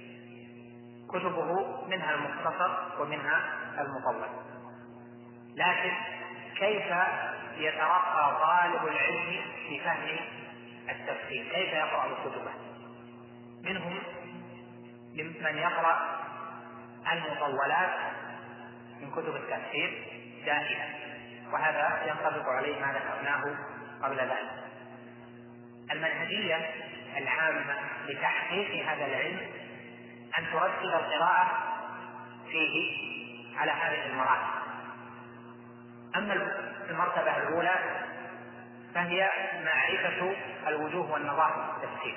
كتبه منها المختصر ومنها المطول، لكن كيف يترقى طالب العلم في فهم التفسير؟ كيف يقرأ كتبه؟ منهم من يقرأ المطولات من كتب التفسير دائما، وهذا ينطبق عليه ما ذكرناه قبل ذلك. المنهجية العامة لتحقيق هذا العلم أن ترتب القراءة فيه على هذه المراتب. أما المرتبة الأولى فهي معرفة الوجوه والنظائر في التفسير.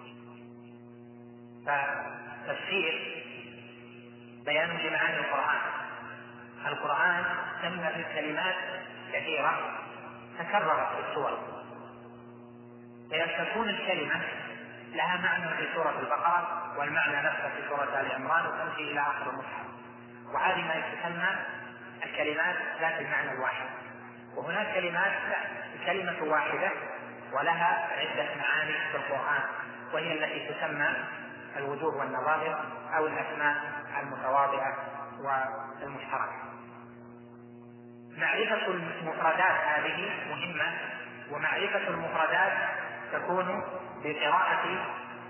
فالتفسير بيان لمعاني القرآن. القرآن تم في كلمات كثيرة تكررت في السور، فيستكون الكلمة لها معنى في سورة البقرة والمعنى نفسه في سورة آل عمران وتمشي إلى آخر المصحف، وهذه ما تسمى الكلمات ذات المعنى الواحد. وهناك كلمة واحدة ولها عدة معاني في القرآن، وهي التي تسمى الوجوه والنظائر أو الأسماء المتواضعة والمشتركة. معرفة المفردات هذه مهمة، ومعرفة المفردات تكون بقراءة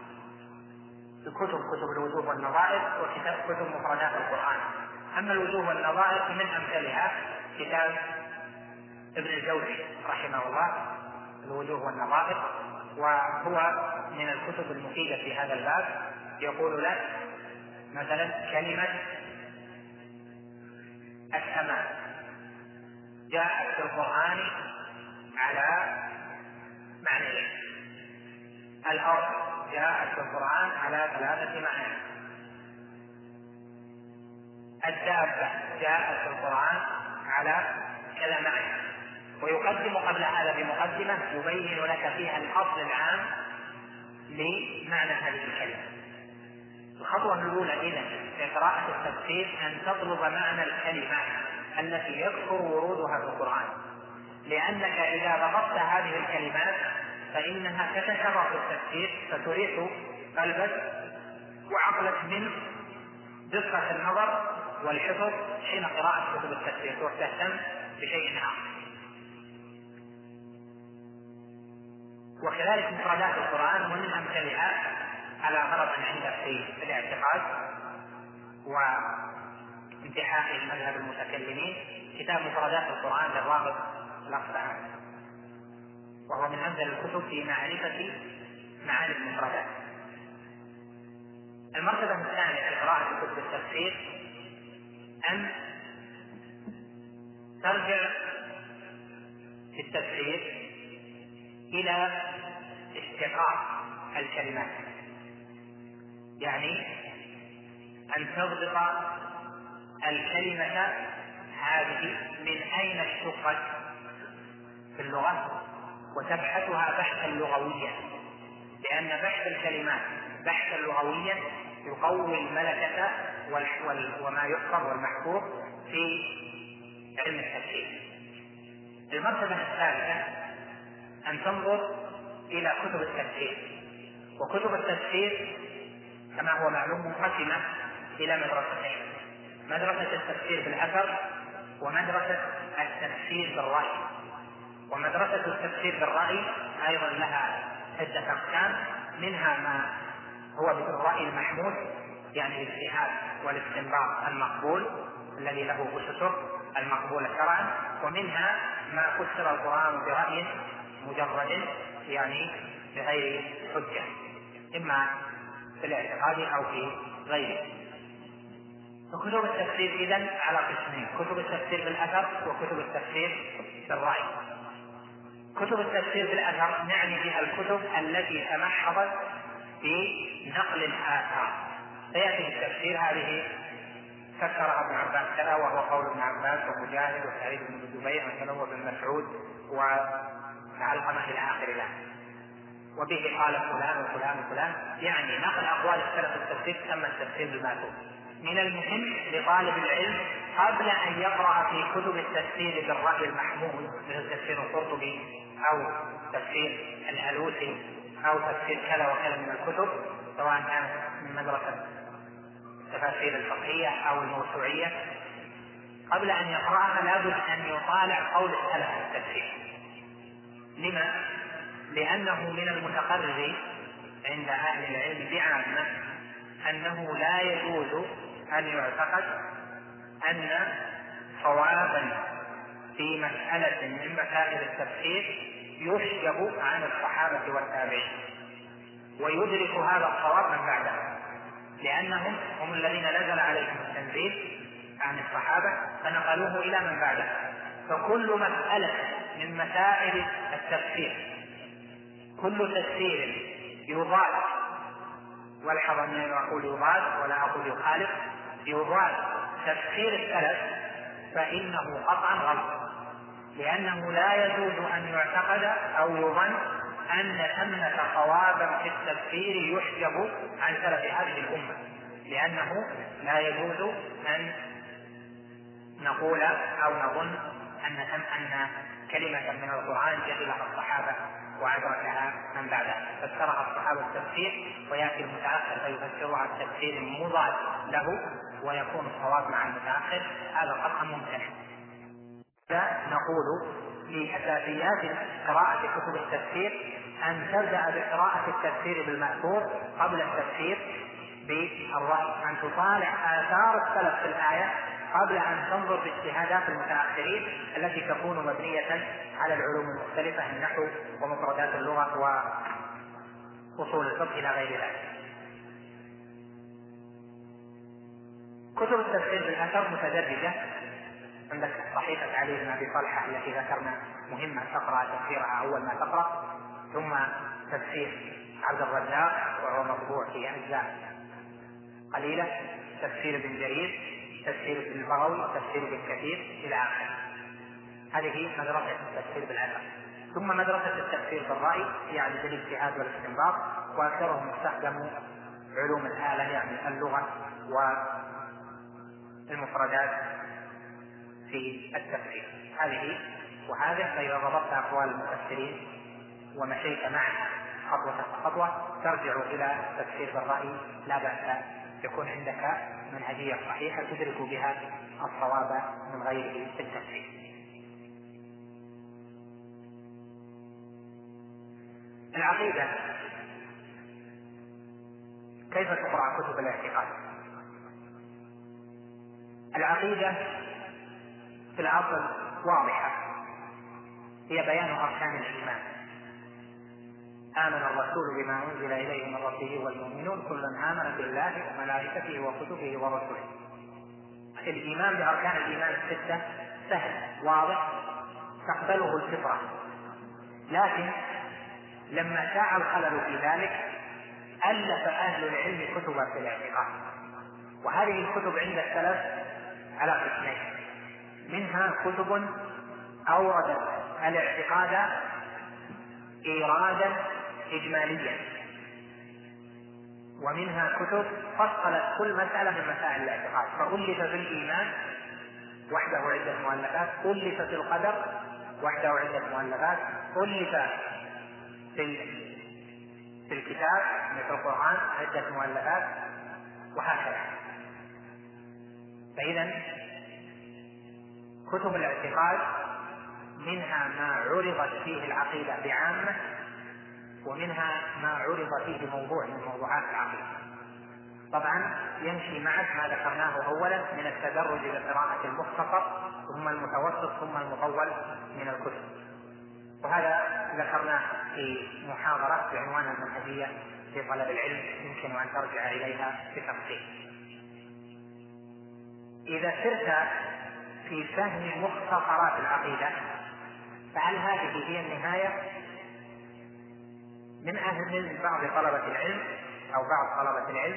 كتب الوجوه والنظائر وكتب مفردات القرآن. أما الوجوه والنظائر فمن أمثلها كتاب ابن الجوزي رحمه الله الوجوه والنظائر، وهو من الكتب المفيدة في هذا الباب. يقول لك مثلا كلمة السماء جاءت في القرآن على معنيين، الأرض جاءت في القرآن على 3 معاني، الدابة جاءت في القرآن على كذا معنى. ويقدم قبل هذا بمقدمة يبين لك فيها الأصل العام لمعنى هذه الكلمة. الخطوة الأولى إذن في قراءة التفسير أن تطلب معنى الكلمة التي يكثر ورودها في القرآن، لأنك إذا ضبطت هذه الكلمات فإنها تتكرر في التفسير فتريح قلبك وعقلك من دقة النظر والحفظ حين قراءة كتب التفسير وتهتم بشيء آخر. وكذلك مفردات القرآن ومن أمثلها على غرض عندك في الاعتقاد وانتحاء المذهب المتكلمين كتاب مفردات القرآن للراغب الأصفهاني، وهو من أمثل الكتب في معرفة معاني المفردات. المرتبة الثانية في قراءة كتب التفسير أن ترجع في التفسير إلى اشتقاق الكلمات، يعني أن تضبط الكلمة هذه من أين اشتقت في اللغة وتبحثها بحثا لغويا، لأن بحث الكلمات بحثا لغويا يقوي الملكة وما يحفظ والمحفوظ في علم التفسير. المرتبة الثالثة أن تنظر إلى كتب التفسير، وكتب التفسير كما هو معلوم منقسمة إلى مدرستين: مدرسة التفسير بالأثر ومدرسة التفسير بالرأي. ومدرسة التفسير بالرأي أيضا لها 6 أقسام، منها ما هو بالرأي المحمود يعني الاجتهاد والاستنباط المقبول الذي له أسسه المقبولة شرعا، ومنها ما فسر القرآن برأي مجرد يعني بغير حجة إما في الاعتقاد أو في غيره. فكتب التفسير إذن على قسمين: كتب التفسير بالأثر وكتب التفسير بالرأي. كتب التفسير بالأثر نعني بها الكتب التي تمحضت في نقل الآثار، فيأتي التفسير هذه فسرها ابن عباس كذا وهو قول ابن عباس ومجاهد وسعيد بن جبير مثلا وابن مسعود وعلقمة إلى آخر ذلك، وبه قال فلان وفلان وفلان، يعني نقل أقوال السلف التفسير تسمى التفسير بالماثور. من المهم لطالب العلم قبل أن يقرأ في كتب التفسير بالرأي المحمود مثل تفسير القرطبي أو تفسير الألوسي أو تفسير كذا وكذا من الكتب سواء كانت من مدرسة التفاسير الفقهية أو الموسوعية، قبل أن يقرأها لابد أن يطالع قول السلف في التفسير. لما؟ لأنه من المتقرر عند أهل العلم بعامة أنه لا يجوز أن يعتقد أن صوابا في مسألة من مسائل التفسير يشجب عن الصحابة والتابعين ويدرك هذا الصواب من بعدهم، لأنهم هم الذين نزل عليهم التنزيل عن الصحابة فنقلوه إلى من بعدهم. فكل مسألة من مسائل التفسير كل تفسير يضاد، والحظ أني أقول يضاد ولا أقول يخالف، يضاد تفسير السلف فإنه قطعا غلط، لأنه لا يجوز أن يعتقد أو يظن أن ثمة صوابا في التفسير يحجب عن سلف هذه الأمة، لأنه لا يجوز أن نقول أو نظن أن كلمة من القرآن جهلها الصحابة وأدركها من بعدها، فسرها الصحابة التفسير ويأتي المتأخر فيفسرها التفسير المضاد له ويكون الصواب مع المتأخر، هذا قطعا ممتنع. نقول في أساسيات قراءة كتب التفسير أن تبدأ بقراءة التفسير بالمأثور قبل التفسير بالرأي، أن تطالع آثار السلف في الآية قبل أن تنظر باجتهادات المتأخرين التي تكون مبنية على العلوم المختلفة، النحو ومفردات اللغة وأصول الفقه إلى غير ذلك. كتب التفسير بالأثر متدرجة، عندك صحيفة علي بن أبي طلحة التي ذكرنا مهمة تقرأ تفسيرها أول ما تقرأ، ثم تفسير عبد الرزاق وهو مطبوع في أجزاء قليلة، تفسير ابن جرير، تفسير ابن البغوي، تفسير ابن كثير إلى آخره. هذه مدرسة التفسير بالأثر. ثم مدرسة التفسير بالرأي يعني بالاجتهاد والاستنباط، وأكثرهم استخدموا علوم الآلة يعني اللغة والمفردات في التفسير. هذه وهذه فإذا ضبطت أقوال المفسرين ومشيت معها خطوة خطوة ترجع إلى التفسير بالرأي، لا بأس، يكون عندك منهجية صحيحة تدرك بها الصواب من غيره في التفسير. العقيدة كيف تقرأ كتب الاعتقاد؟ العقيدة في الأصل واضحة، هي بيان أركان الإيمان. آمن الرسول بما أنزل إليه من ربه والمؤمنون كل آمن بالله وملائكته وكتبه ورسله. الإيمان بأركان الإيمان الستة سهل واضح تقبله الفطرة، لكن لما شاع الخلل في ذلك ألف أهل العلم كتبا في الاعتقاد، وهذه الكتب عند السلف على قسمين: منها كتب أوردت الاعتقاد إيرادا إجماليا، ومنها كتب فصلت كل مسألة من مسائل الاعتقاد، فألف في الإيمان وحده عدة مؤلفات، ألف في القدر وحده عدة مؤلفات، ألف في الكتاب مثل القرآن عدة مؤلفات، وهكذا. فإذا كتب الاعتقاد منها ما عرضت فيه العقيدة بعامة، ومنها ما عرض فيه موضوع من موضوعات العقيدة. طبعا يمشي معك ما ذكرناه أولا من التدرج لقراءة المختصر ثم المتوسط ثم المطول من الكتب، وهذا ذكرناه في محاضرة بعنوان المنهجية في طلب العلم، يمكن أن ترجع إليها بتفصيل. إذا سرت في فهم مختصرات العقيدة فهل هذه هي النهاية؟ من بعض طلبة العلم أو بعض طلبة العلم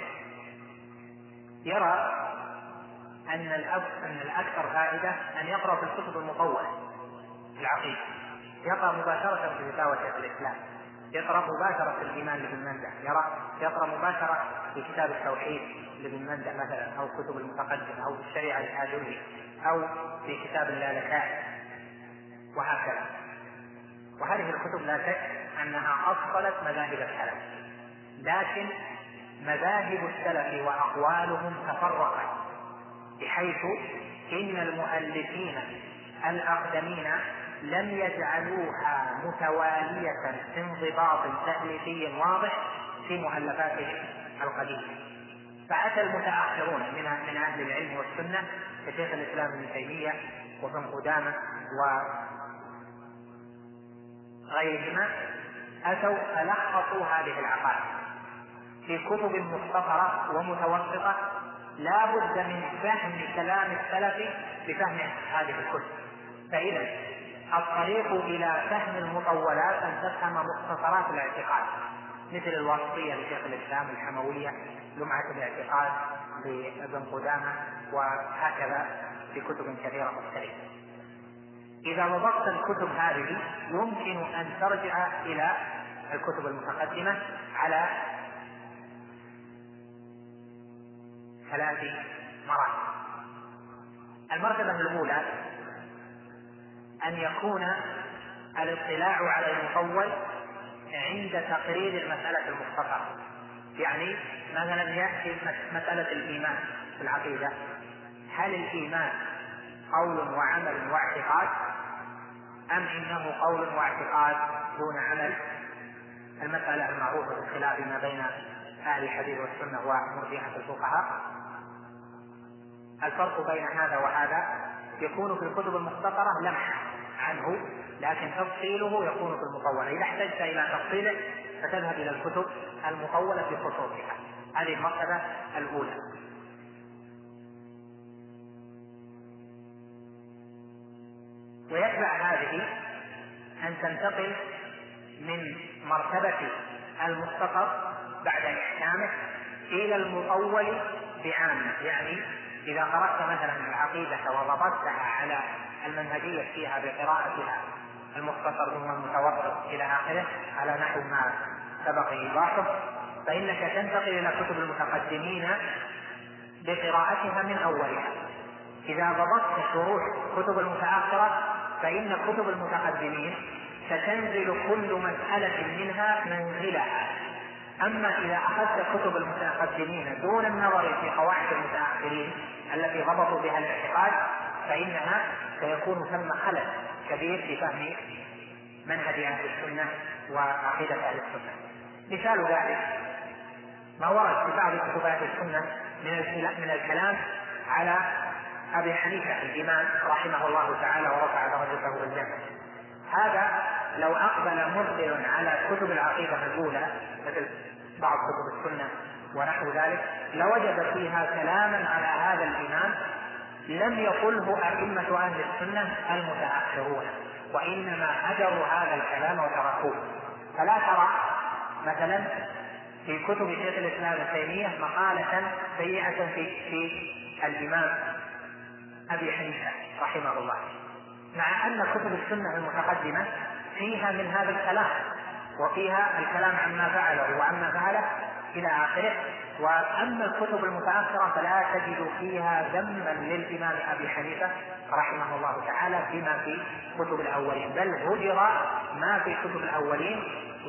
يرى أن الأكثر فائدة أن يقرأ في الكتب المطولة في العقيدة، يقرأ مباشرة في فتاوى شيخ الإسلام، يقرأ مباشرة في الإيمان لابن مندة، يقرأ مباشرة في كتاب التوحيد لابن مندة مثلا، أو كتب المتقدم، أو الشريعة الآجري، أو في كتاب اللالكائي، وهكذا. وهذه الكتب لا شك أنها أصلت مذاهب السلف، لكن مذاهب السلف وأقوالهم تفرقت، بحيث إن المؤلفين الأقدمين لم يجعلوها متوالية في انضباط تأليفي واضح في مؤلفاتهم القديمة، فأتى المتأخرون من أهل العلم والسنة كشيخ الإسلام ابن تيمية وابن قدامة وغيرهما، أتوا فلخصوا هذه العقائد في كتب مختصرة ومتوسطة لا بد من فهم كلام السلف بفهم هذه الكتب. فإذا الطريق إلى فهم المطولات أن تفهم مختصرات الاعتقاد مثل الواسطية لشيخ الإسلام، الحموية، لمعة الاعتقاد لابن قدامة، وهكذا في كتب كثيرة مختلفة. إذا وضعت الكتب هذه يمكن أن ترجع إلى الكتب المتقدمة على 3 مراتب. المرتبة الأولى أن يكون الاطلاع على المطول عند تقرير المسألة المختصرة. يعني مثلا يأتي مسألة الإيمان في العقيدة، هل الإيمان قول وعمل واعتقاد أم إنه قول واعتقاد دون عمل؟ المسألة المعروفة بالخلاف ما بين أهل الحديث والسنة ومرجئة الفقهاء. الفرق بين هذا وهذا يكون في الكتب المختصرة لمح عنه، لكن تفصيله يكون في المطولة. إذا احتجت إلى تفصيله فتذهب إلى الكتب المطولة في خصوصها. هذه المرتبة الأولى. ويتبع هذه أن تنتقل من مرتبة المختصر بعد إحكامه إلى المطول بعامه. يعني إذا قرأت مثلا العقيدة وضبطتها على المنهجية فيها بقراءتها المختصر ثم المتوسط إلى آخره على نحو ما سبق إيضاحه، فإنك تنتقل إلى كتب المتقدمين بقراءتها من أولها. إذا ضبطت شروح كتب المتأخرة فإن كتب المتقدمين ستنزل كل مسألة منها منزلها. أما إذا أخذت كتب المتقدمين دون النظر في قواعد المتأخرين التي ضبطوا بها الاعتقاد فإنها سيكون ثم خلل كبير في فهم منهج أهل السنة وعقيدة أهل السنة. مثال ذلك ما ورد في بعض كتب أهل السنة من الكلام على أبي حنيفة الإمام رحمه الله تعالى ورفع درجته بالجنة. هذا لو أقبل مرسل على كتب العقيدة الأولى مثل بعض كتب السنة ونحو ذلك لوجد فيها كلاما على هذا الإمام لم يقله أئمة أهل السنة المتأخرون، وإنما هجروا هذا الكلام وتركوه. فلا ترى مثلا في كتب شيخ الإسلام ابن تيمية مقالة سيئة في الإمام أبي حنيفة رحمه الله، مع أن كتب السنة المتقدمة فيها من هذا الكلام وفيها الكلام عما فعله وعما فعله إلى آخره. وأما الكتب المتأخرة فلا تجد فيها ذما للإمام أبي حنيفة رحمه الله تعالى فيما في كتب الأولين، بل هجر ما في كتب الأولين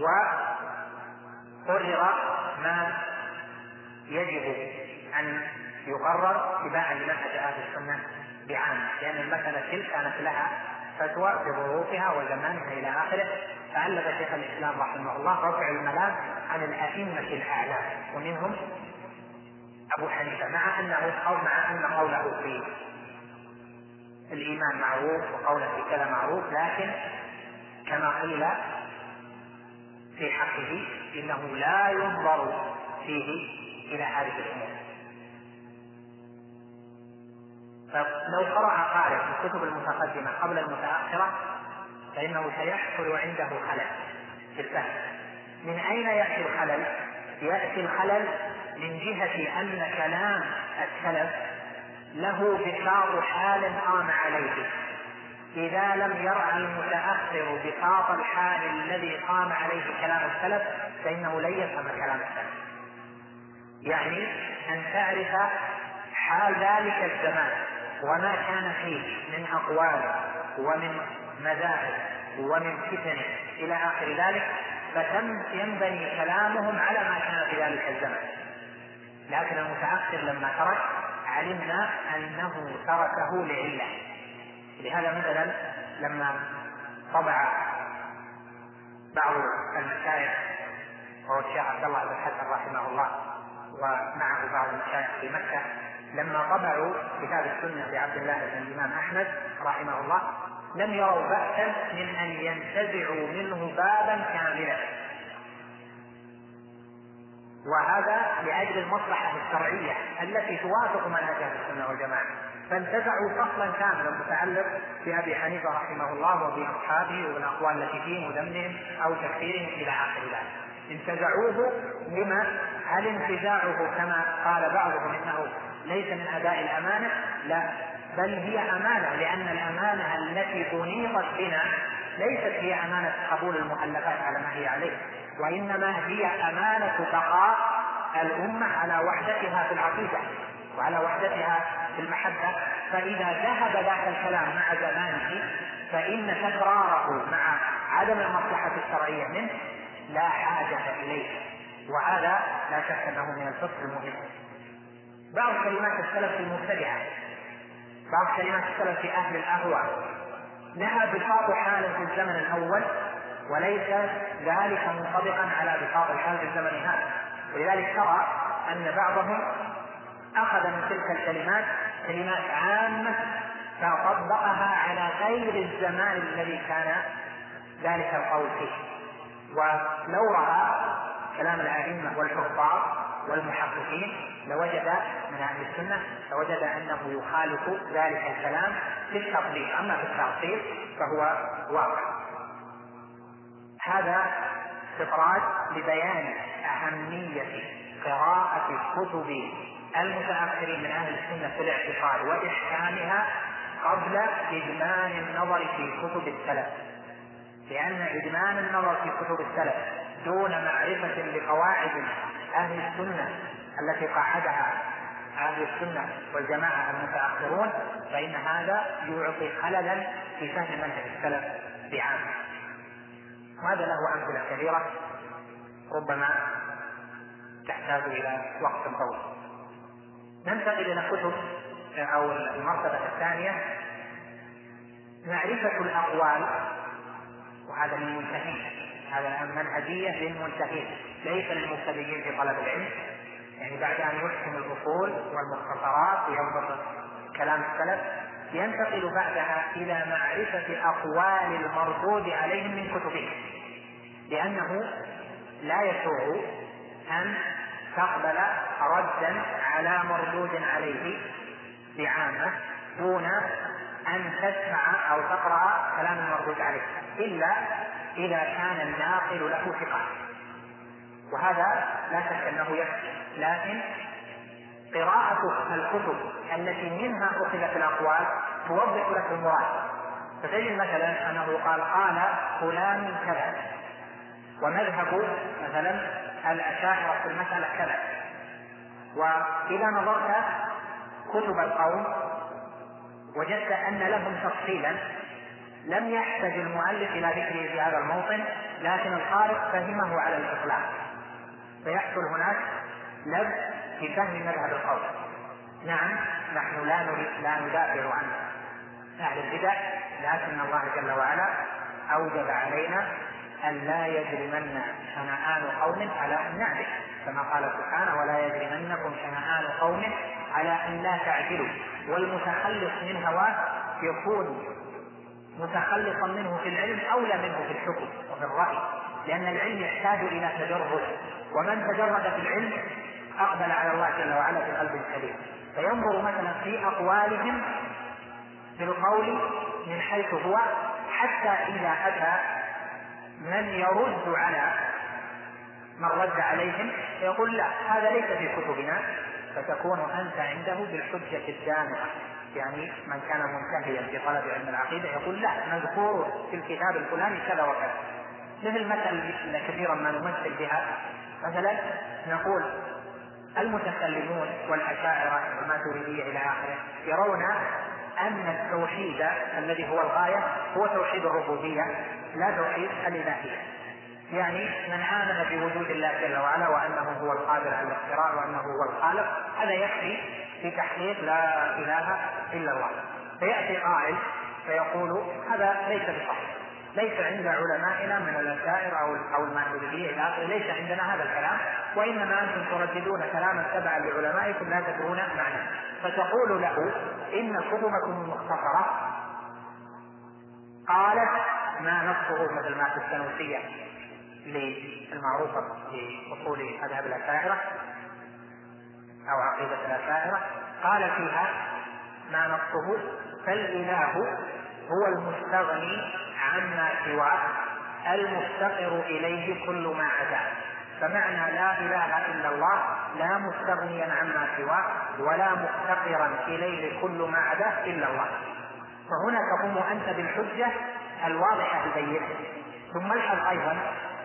وقرر ما يجب أن يقرر اتباعا لمنهج أهل السنة بعامة، لأن المسألة تلك كانت لها فتوى في ظروفها وزمانها إلى آخره. فألف شيخ الإسلام رحمه الله رفع الملام عن الأئمة الأعلام ومنهم أبو حنيفة، مع أن قوله في الإيمان معروف وقوله في كذا معروف، لكن كما قيل في حقه إنه لا ينظر فيه إلى هذه الأمور. فلو قرأ قارئ في الكتب المتقدمة قبل المتأخرة فإنه سيحصل عنده خلل في الفهم. من أين يأتي الخلل؟ يأتي الخلل من جهة أن كلام السلف له بساط حال قام عليه. إذا لم يرعى المتأخر بساط الحال الذي قام عليه كلام السلف فإنه لن يفهم كلام السلف. يعني أن تعرف حال ذلك الزمان وما كان فيه من أقوال ومن مذاهب ومن فتن إلى آخر ذلك، ينبني كلامهم على ما كان في ذلك الزمن. لكن المتأخر لما ترك علمنا أنه تركه لعلة. لهذا مثلا لما طبع بعض المشايخ وهو الشيخ عبد الله بن حسن رحمه الله ومعه بعض المشايخ في مكة، لما طبعوا كتاب السنة لعبد الله بن الإمام أحمد رحمه الله لم يروا بأسا من أن ينتزعوا منه بابا كاملا، وهذا لأجل المصلحة الشرعية التي توافق منهج السنة والجماعة. فانتزعوا فصلا كاملا متعلق بأبي حنيفة رحمه الله وبأصحابه والأقوال التي فيه وذمهم أو تكفيرهم إلى آخر ذلك. انتزعوه لما؟ هل انتزاعه كما قال بعضهم إنه ليس من أداء الأمانة؟ لا، بل هي أمانة، لأن الأمانة التي أنيطت بنا ليست هي أمانة قبول المؤلفات على ما هي عليه، وإنما هي أمانة بقاء الأمة على وحدتها في العقيدة وعلى وحدتها في المحبة. فإذا ذهب ذاك الكلام مع زمانه فإن تكراره مع عدم المصلحة الشرعية منه لا حاجة إليه، وهذا لا شك أنه من الفقه المهم. بعض كلمات السلف في المبتدعة، بعض كلمات السلف في أهل الأهواء لها بساط حال في الزمن الأول، وليس ذلك منطبقا على بساط الحال في الزمن هذا. ولذلك ترى أن بعضهم أخذ من تلك الكلمات كلمات عامة فطبقها على غير الزمان الذي كان ذلك القول فيه. ولو رأى كلام الأئمة والحفاظ والمحققين لوجد من أهل السنة لوجد أنه يخالف ذلك الكلام في التطبيق، أما في التعطيل فهو واقع. هذا استطراد لبيان أهمية قراءة كتب المتأخرين من أهل السنة في الاعتقاد وإحكامها قبل إدمان النظر في كتب السلف، لأن إدمان النظر في كتب السلف دون معرفة لقواعد أهل السنة التي قاعدها أهل السنة والجماعة المتأخرون فإن هذا يعطي خللا في فهم منهج السلف بعامة. وهذا له أمثلة كثيرة ربما تحتاج إلى وقت طويل. ننتقل إلى كتب أو المرتبة الثانية معرفة الأقوال، وهذا للمنتهين، هذا منهجية للمنتهين ليس للمبتدئين في طلب العلم. يعني بعد أن يحكم الأصول والمختصرات وينظر كلام السلف ينتقل بعدها إلى معرفة أقوال المردود عليهم من كتبهم، لأنه لا يسوغ أن تقبل ردا على مردود عليه بعامة دون أن تسمع أو تقرأ كلام المردود عليه، إلا إذا كان الناقل له ثقة، وهذا لا شك أنه يكفي. لكن قراءة الكتب التي منها أخذت الأقوال توضح لك المراد. فتجد مثلا أنه قال فلان كذا، ومذهب مثلا الأشاعرة في المسألة كذا، وإذا نظرت كتب القوم وجدت أن لهم تفصيلا لم يحتاج المؤلف إلى ذكره في هذا الموطن، لكن القارئ فهمه على الإطلاق، فيحصل هناك لبس في فهم مذهب القوم. نعم نحن لا ندافع عن أهل البدع، لكن الله جل وعلا أوجب علينا أن لا يجرمن شنآن قوم على أن نعدل، كما قال سبحانه ولا يجرمنكم شنآن قوم على أن لا تعدلوا. والمتخلص من هواه يكون متخلصا منه في العلم أولى منه في الحكم وفي الرأي، لأن العلم يحتاج إلى تجرد، ومن تجرد في العلم أقبل على الله جل وعلا بقلب سليم. فينظر مثلا في أقوالهم بالقول من حيث هو، حتى إذا أتى من يرد على من رد عليهم يقول لا هذا ليس في كتبنا، فتكون أنت عنده بالحجة الدامغة. يعني من كان منتهيا في طلب علم العقيدة يقول لا مذكور في الكتاب الفلاني كذا وكذا. مثل مثل كثيرا ما نمثل بها، مثلا نقول المتكلمون والأشاعرة والماتريدية إلى آخره يرون أن التوحيد الذي هو الغاية هو توحيد الربوبية لا توحيد الإلهية. يعني من آمن بوجود الله جل وعلا وأنه هو القادر على الاختراع وأنه هو الخالق، هذا يكفي في تحقيق لا إله إلا الله. فيأتي قائل فيقول هذا ليس بصحيح، ليس عند علمائنا من الأشاعرة أو الماتريدية إلى آخره، ليس عندنا هذا الكلام، وإنما أنتم ترددون كلاما تبعا لعلمائكم لا تدرون معناه. فتقول له إن كتبكم المختصرة قالت ما نصه، مثل ما في السنوسية للمعروفة في أصول مذهب الأشاعرة أو عقيدة الأشاعرة، قال فيها ما نصه فالإله هو المستغني عما سواه المفتقر إليه كل ما عداه. فمعنى لا إله إلا الله لا مستغنيا عما سواه ولا مفتقرا إليه كل ما عداه إلا الله. فهنا تقوم أنت بالحجة الواضحة البينة. ثم الحظ أيضا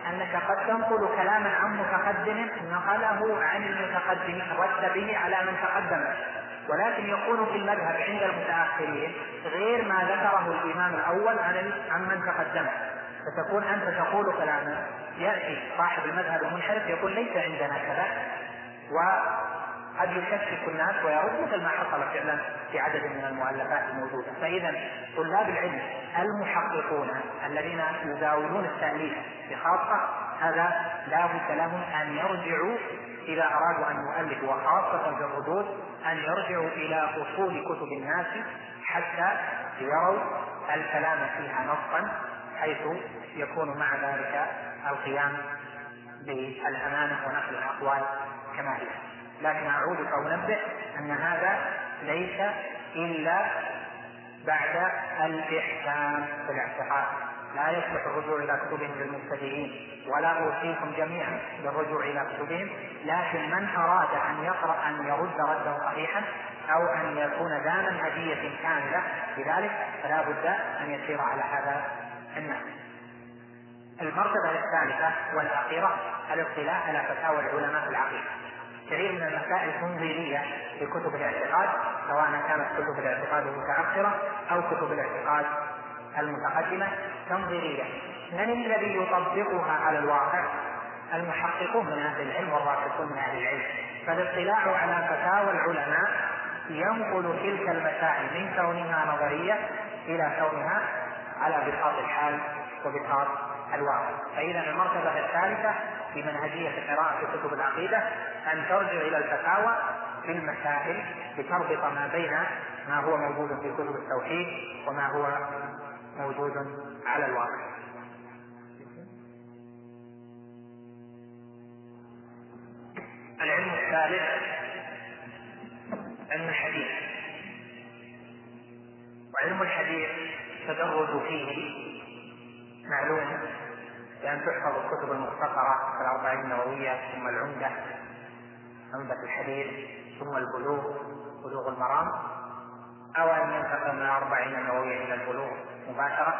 أنك قد تنقل كلاما عن متقدم نقله عن المتقدم رد به على من تقدم، ولكن يكون في المذهب عند المتأخرين غير ما ذكره الإمام الأول عن من تقدمه، فتكون أنت تقول كلاما يأتي صاحب المذهب المنحرف يقول ليس عندنا كذا، وقد يشكك الناس ويرد مثل ما حصل فعلا في عدد من المؤلفات الموجودة. فإذا طلاب العلم المحققون الذين يزاولون التأليف بخاصة هذا لا بد لهم أن يرجعوا إذا أرادوا أن يؤلفوا، وخاصة في الردود أن يرجعوا إلى أصول كتب الناس حتى يروا الكلام فيها نصا، حيث يكون مع ذلك القيام بالأمانة ونقل الأقوال كما هي. لكن أعود فأنبه أن هذا ليس إلا بعد الإحكام في الاعتقاد، لا يصلح الرجوع إلى كتبهم للمبتدئين، ولا أوصيكم جميعا بالرجوع إلى كتبهم، لكن من أراد أن يقرأ أن يرد ردا صحيحا أو أن يكون ذا منهجية كاملة لذلك فلا بد أن يسير على هذا النحو. المرتبة الثالثة والأخيرة الاطلاع على فتاوى العلماء في العقيدة. كثير من المسائل تنظيرية في كتب الاعتقاد، سواء كانت كتب الاعتقاد المتأخرة أو كتب الاعتقاد المتقدمة تنظيرية. من الذي يطبقها على الواقع؟ المحققون من أهل العلم والراسخون من أهل العلم. فالاطلاع على فتاوى العلماء ينقل تلك المسائل من كونها نظرية إلى كونها على بساط الحال وبساط الواقع. فإذا المرتبة الثالثة في منهجية قراءة كتب العقيدة أن ترجع إلى الفتاوى في المسائل لتربط ما بين ما هو موجود في كتب التوحيد وما هو موجود على الواقع. العلم الثالث علم الحديث. وعلم الحديث تدرج فيه معلوم، لأن تحفظ الكتب المختصرة كالأربعين النووية، ثم العمدة، عمدة الحديث، ثم البلوغ، بلوغ المرام، أو أن ينتقل من الأربعين النووية إلى البلوغ مباشرة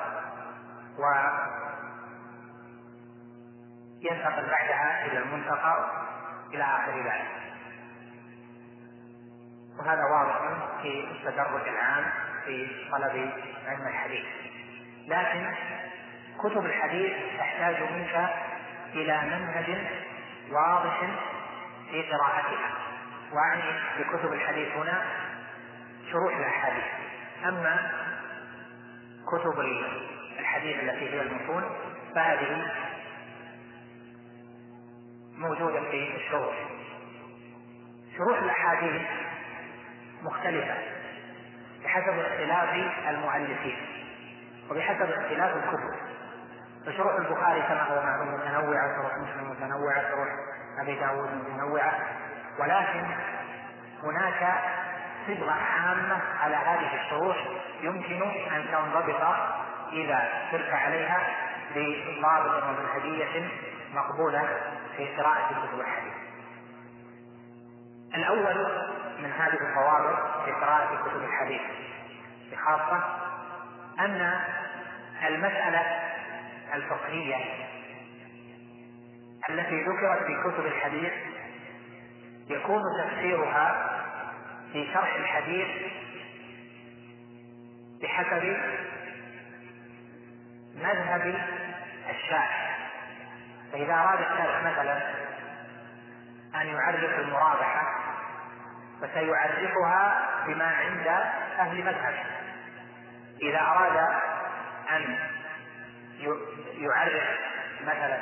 وينتقل بعدها إلى المنتقى إلى آخر ذلك. وهذا واضح في التدرج العام في طلب علم الحديث. لكن كتب الحديث تحتاج منك إلى منهج واضح في قراءتها، وأعني بكتب الحديث هنا شروح الأحاديث. أما كتب الحديث التي هي المتون فهذه موجودة في الشروح. شروح الأحاديث مختلفة بحسب اختلاف المؤلفين وبحسب اختلاف الكتب. فشروح البخاري كما هو معلوم متنوعة، شروح مسلم متنوعة، شروح أبي داود متنوعة، ولكن هناك صبغة عامة على هذه الشروح يمكن أن تنضبط إذا سرت عليها بضابط ومنهجية مقبولة في قراءة كتب الحديث. الأول من هذه الضوابط في قراءة كتب الحديث بخاصة أن المسألة الفقهية التي ذكرت في كتب الحديث يكون تفسيرها في شرح الحديث بحسب مذهب الشارح. فإذا أراد الشارح مثلا أن يعرف المرابحة فسيعرفها بما عند أهل مذهب. إذا أراد أن يعرف مثلا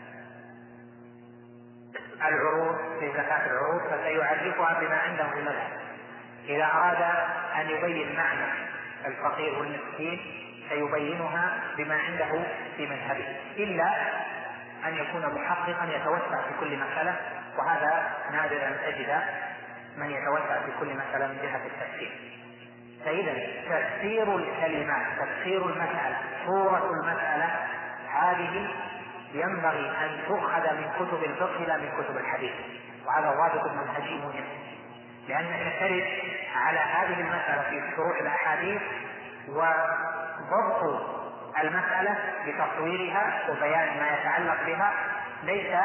العروض في زكاة العروض فسيعرفها بما عنده في المذهب. إذا أراد أن يبين معنى الفقير والمسكين سيبينها بما عنده في مذهبه، إلا أن يكون محققا يتوسع في كل مسألة، وهذا نادر أن تجد من يتوسع في كل مسألة من جهة التفسير. فإذا تفسير الكلمات، تفسير المسألة، صورة المسألة، هذه ينبغي أن تؤخذ من كتب الفقه لا من كتب الحديث، وهذا ضابط منهجي مهم، لأنك ترد على هذه المسألة في شروح الأحاديث، وضبط المسألة بتصويرها وبيان ما يتعلق بها ليس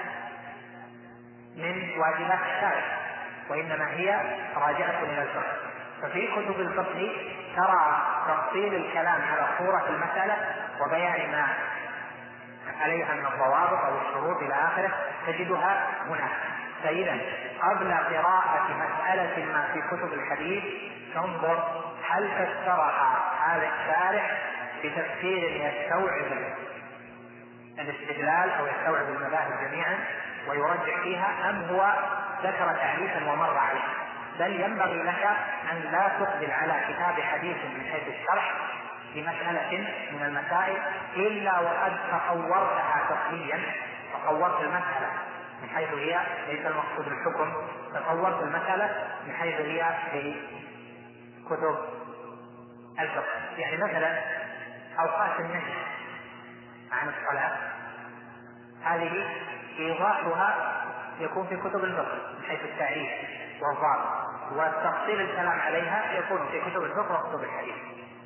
من واجبات الشارع، وإنما هي راجعة إلى الفقه. ففي كتب الفقه ترى تفصيل الكلام على صورة المسألة وبيان ما عليها من الضوابط أو الشروط إلى آخره تجدها هناك. فإذا قبل قراءة مسألة ما في كتب الحديث تنظر هل فسرها هذا الشارح بتفسير يستوعب الاستدلال أو يستوعب المذاهب جميعا ويرجع فيها، أم هو ذكر تعريفا ومر عليه. بل ينبغي لك أن لا تقبل على كتاب حديث من حيث الشرح في مسألة من المسائل إلا وقد تصورتها فقهيا، تصورت المسألة من حيث هي، ليس المقصود الحكم، تصورت المسألة من حيث هي في كتب الفقه. يعني مثلا أوقات النهي عن الصلاة هذه إيضاحها يكون في كتب الفقه من حيث التعريف والضابط، وتفصيل الكلام عليها يكون في كتب الفقه وكتب الحديث.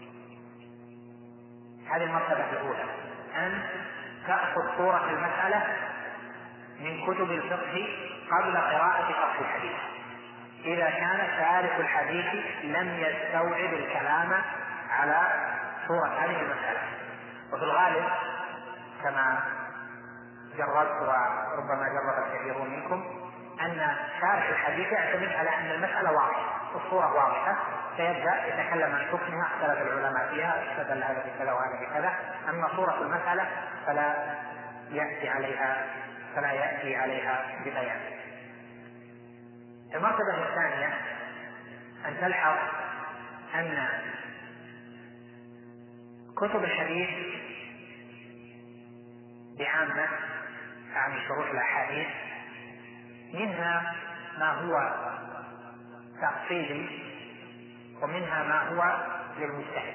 هذه المرتبة الأولى، أن تأخذ صورة المسألة من كتب الفقه قبل قراءة شرح الحديث إذا كان شارح الحديث لم يستوعب الكلام على صورة هذه المسألة. وفي الغالب كما جربت وربما جرب الكثير منكم أن شارح الحديث يعتمد على أن المسألة واضحة، الصورة واضحة، فيبدأ يتكلم عن حكمها، اختلف العلماء فيها، استدل هذا بكذا وهذا بكذا. أما صورة المسألة فلا يأتي عليها ببيان. المرتبة الثانية أن تلحظ أن كتب الحديث بعامة عن شروح الأحاديث منها ما هو تفصيلي ومنها ما هو للمجتهد.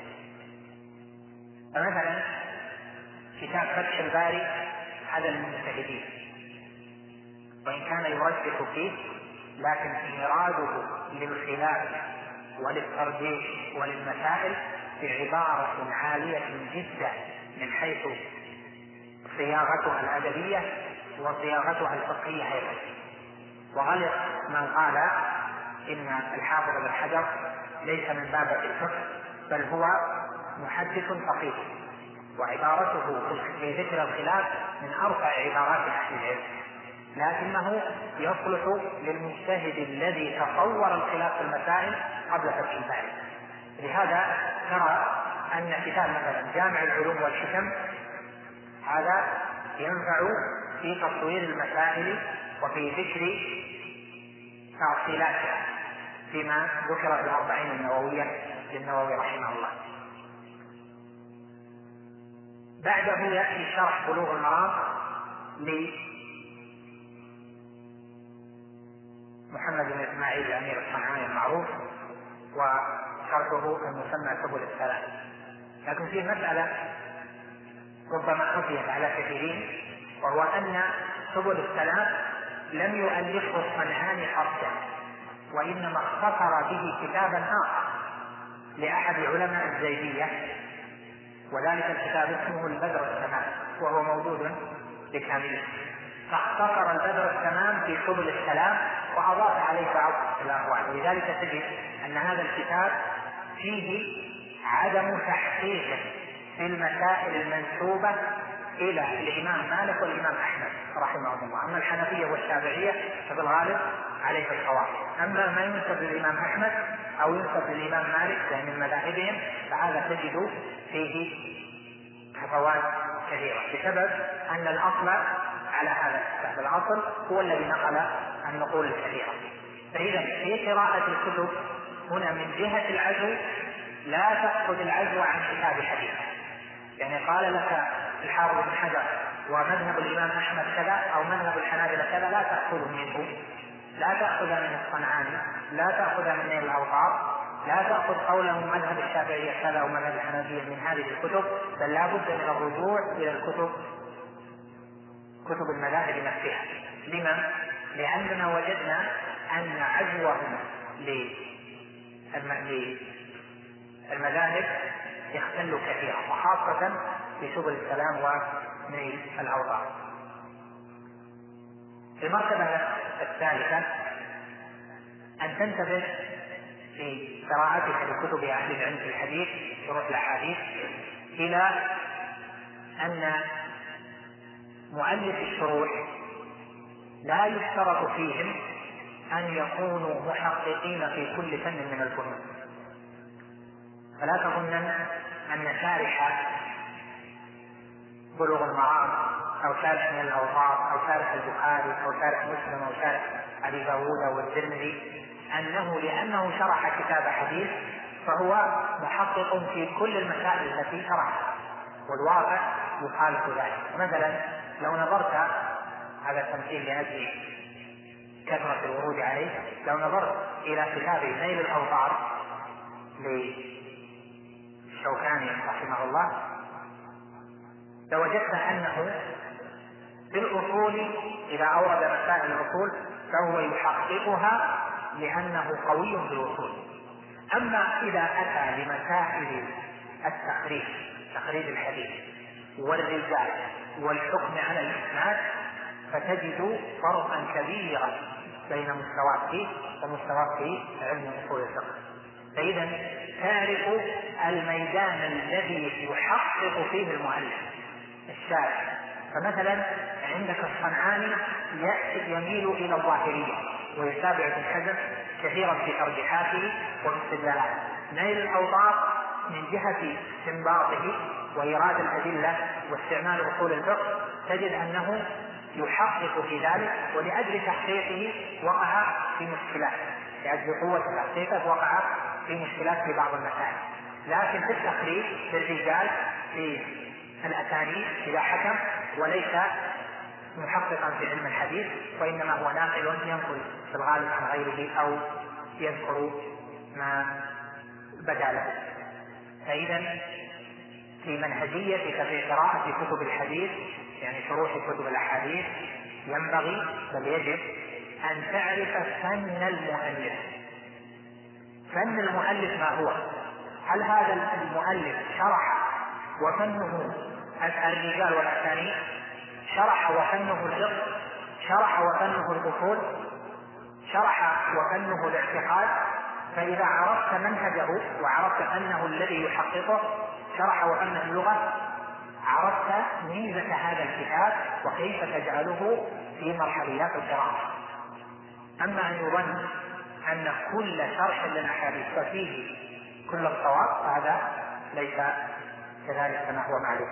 فمثلا كتاب فتح الباري هذا للمجتهدين، وإن كان يرجح فيه لكن إيراده للخلاف وللترجيح وللمسائل بعبارة عالية جدا من حيث صياغتها الأدبية وصياغتها الفقهية أيضا. وغلط من قال إن الحافظ بن حجر ليس من باب الفقه بل هو محدث فقيه، وعبارته في ذكر الخلاف من أرفع عبارات أهل العلم، لكنه يصلح للمجتهد الذي تصور الخلاف في المسائل قبل فتح الباري. لهذا ترى أن كتاب مثلا جامع العلوم والحكم هذا ينفع في تصوير المسائل وفي ذكر تفصيلاتها فيما ذكر في الأربعين النووية للنووي رحمه الله. بعده يأتي شرح بلوغ المرام لمحمد بن إسماعيل الأمير الصنعاني المعروف، وشرحه المسمى سبل السلام. لكن فيه مسألة ربما خفيت على كثيرين، وهو أن سبل السلام لم يؤلفه الصنعاني حرفا، وإنما اختصر به كتابا آخر لأحد علماء الزيدية، وذلك الكتاب اسمه البدر التمام، وهو موجود بكامله. فاختصر البدر التمام في سبل السلام وأضاف عليه بعض الأقوال، ولذلك تجد أن هذا الكتاب فيه عدم تحقيق في المسائل المنسوبة إلى الإمام مالك والإمام أحمد رحمه الله. أما الحنفية والشافعية ففي الغالب عليه الصواب، أما ما ينسب للإمام أحمد أو ينسب للإمام مالك من مذاهبهم فهذا تجد فيه هفوات كثيرة، بسبب أن الأصل على هذا الكتاب، الأصل هو الذي نقل النقول الكثيرة. فإذا في قراءة الكتب هنا من جهة العزو لا تأخذ العزو عن كتاب حديث، يعني قال لك الحافظ بن حجر ومذهب الإمام أحمد كذا أو مذهب الحنابلة كذا، لا تأخذ منه، لا تأخذ من الصنعاني، لا تأخذ من نيل الأوطار، لا تأخذ قوله مذهب الشافعية كذا أو مذهب الحنابلة من هذه الكتب، بل لا بد من الرجوع إلى كتب المذاهب نفسها. لما؟ لأننا وجدنا أن عزوهم للمذاهب يختل كثيرا، وخاصة في سبل السلام ونيل الأوطار. المرتبة الثالثة أن تنتبه في قراءتك لكتب أهل العلم في الحديث شروح الأحاديث إلى أن مؤلف الشروح لا يشترط فيهم أن يكونوا محققين في كل فن من الفنون. فلا تظنن أن شارح بلوغ المرام أو شارح من الأوطار أو شارح البخاري أو شارح مسلم أو شارح أبي داود والترمذي أنه لأنه شرح كتاب حديث فهو محقق في كل المسائل التي شرحها، والواقع يخالف ذلك. مثلا لو نظرت، هذا التمثيل لأجل كثرة الورود عليه، لو نظرت إلى كتاب نيل الأوطار للشوكاني رحمه الله لوجدت أنه في الأصول إذا أورد مسائل الأصول فهو يحققها لأنه قوي بالأصول. أما إذا أتى لمسائل التخريج، تخريج الحديث والرجال والحكم على الإسناد، فتجد فرقا كبيرا بين مستواه فيه ومستواه في علم أصول الفقه. فإذا تعرف الميدان الذي يحقق فيه المؤلف الشارح. فمثلا عندك الصنعاني يميل إلى الظاهرية ويتابع ابن حزم كثيرا في ترجيحاته واستدلالاته. نيل الأوطار من جهة استنباطه وإيراد الأدلة واستعمال أصول الفقه تجد أنه يحقق في ذلك، ولأجل تحقيقه وقع في مشكلات، لأجل قوة تحقيقه وقع في مشكلات في بعض المسائل. لكن في التخريج في الرجال في الأسانيد إذا حكم وليس محققا في علم الحديث، وإنما هو ناقل ينقل في الغالب عن غيره أو يذكر ما بدا له. فإذا في منهجيتك في قراءة كتب الحديث يعني شروح كتب الأحاديث ينبغي بل يجب أن تعرف فن المؤلف. فن المؤلف ما هو؟ هل هذا المؤلف شرح وفنه الرجال والأسانيد؟ شرح وفنه الفقه؟ شرح وفنه الأصول؟ شرح وفنه الاعتقاد؟ فإذا عرفت منهجه وعرفت أنه الذي يحققه شرح وفنه اللغة عرفت ميزة هذا الكتاب وكيف تجعله في مرحليات القراءة. أما أن يظن أن كل شرح للأحاديث فيه كل الصواب هذا ليس كذلك كما هو معلوم.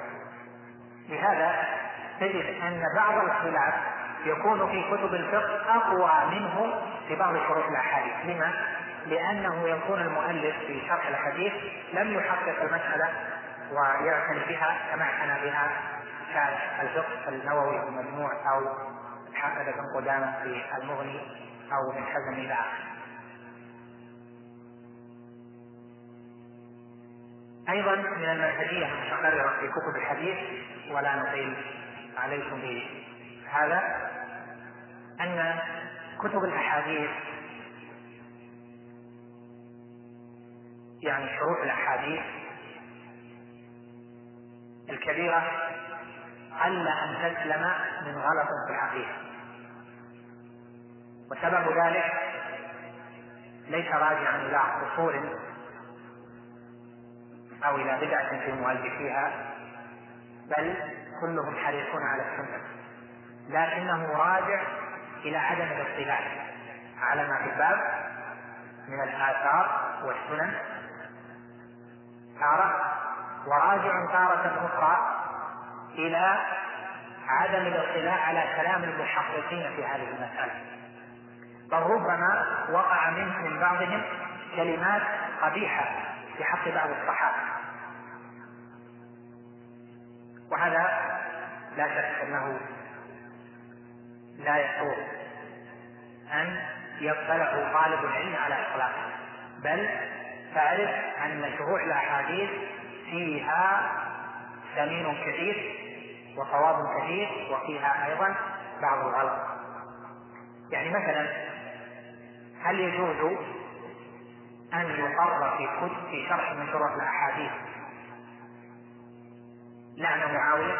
لهذا تجد أن بعض الخلاف يكون في كتب الفقه أقوى منه في بعض شروح الأحاديث. لما؟ لأنه يكون المؤلف في شرح الحديث لم يحقق المسألة ويعتني بها كما اعتنى بها شارح الفقه النووي في المجموع أو حافظ بن قدامة في المغني أو ابن حزم إلى آخره. أيضا من المنهجية المتقررة في كتب الحديث ولا نطيل عليكم بهذا أن كتب الأحاديث يعني شروح الأحاديث الكبيرة قل أن تسلم من غلط في العقيدة، وسبب ذلك ليس راجعا إلى أصول أو إلى بدعة في مؤلفيها، بل كلهم حريصون على السنة، لكنه راجع إلى عدم الاطلاع على ما في الباب من الآثار والسنن تارة، وراجع تارة أخرى إلى عدم الاطلاع على كلام المحققين في هذه المسألة، بل ربما وقع من بعضهم كلمات قبيحة في حق بعض الصحابة، وهذا لا شك أنه لا يسوغ أن يطلع طالب العلم على إطلاقه، بل تعرف أن شروح الأحاديث فيها ثمين كثير وصواب كثير وفيها أيضا بعض الغلط. يعني مثلا هل يجوز أن يقر في شرح من شروح الأحاديث لعن معاوية؟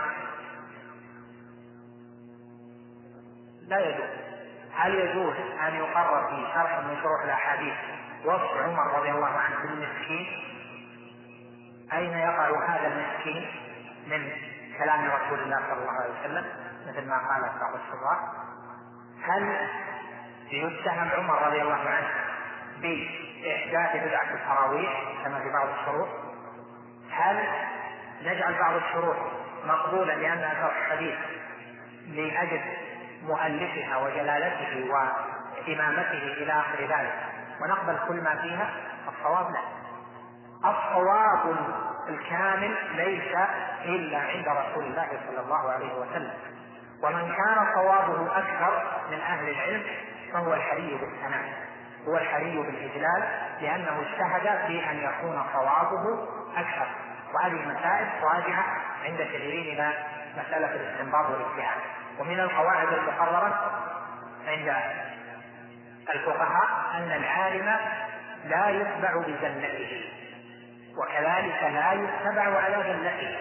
لا يجوز. هل يجوز أن يقرر في شرح من شروح الأحاديث وصف عمر رضي الله عنه بالمسكين؟ أين يقع هذا المسكين من كلام رسول الله صلى الله عليه وسلم مثل ما قال بعض الشراح؟ هل يتهم عمر رضي الله عنه بإحداث بدعة التراويح كما في بعض الشروح؟ هل نجعل بعض الشروح مقبولة لأنها شرح حديث لأجل مؤلفها وجلالته وإمامته إلى آخر ذلك ونقبل كل ما فيها؟ الصواب لا. الصواب الكامل ليس إلا عند رسول الله صلى الله عليه وسلم، ومن كان صوابه أكثر من أهل العلم فهو الحري بالثناء، هو الحري بالإجلال، لأنه اجتهد في أن يكون صوابه أكثر. وهذه مسائل راجعة عند كثيرين إلى مسألة الاستنباط والاجتهاد. ومن القواعد المقررة عند الفقهاء أن العالم لا يتبع بزلته، وكذلك لا يتبع على زلته.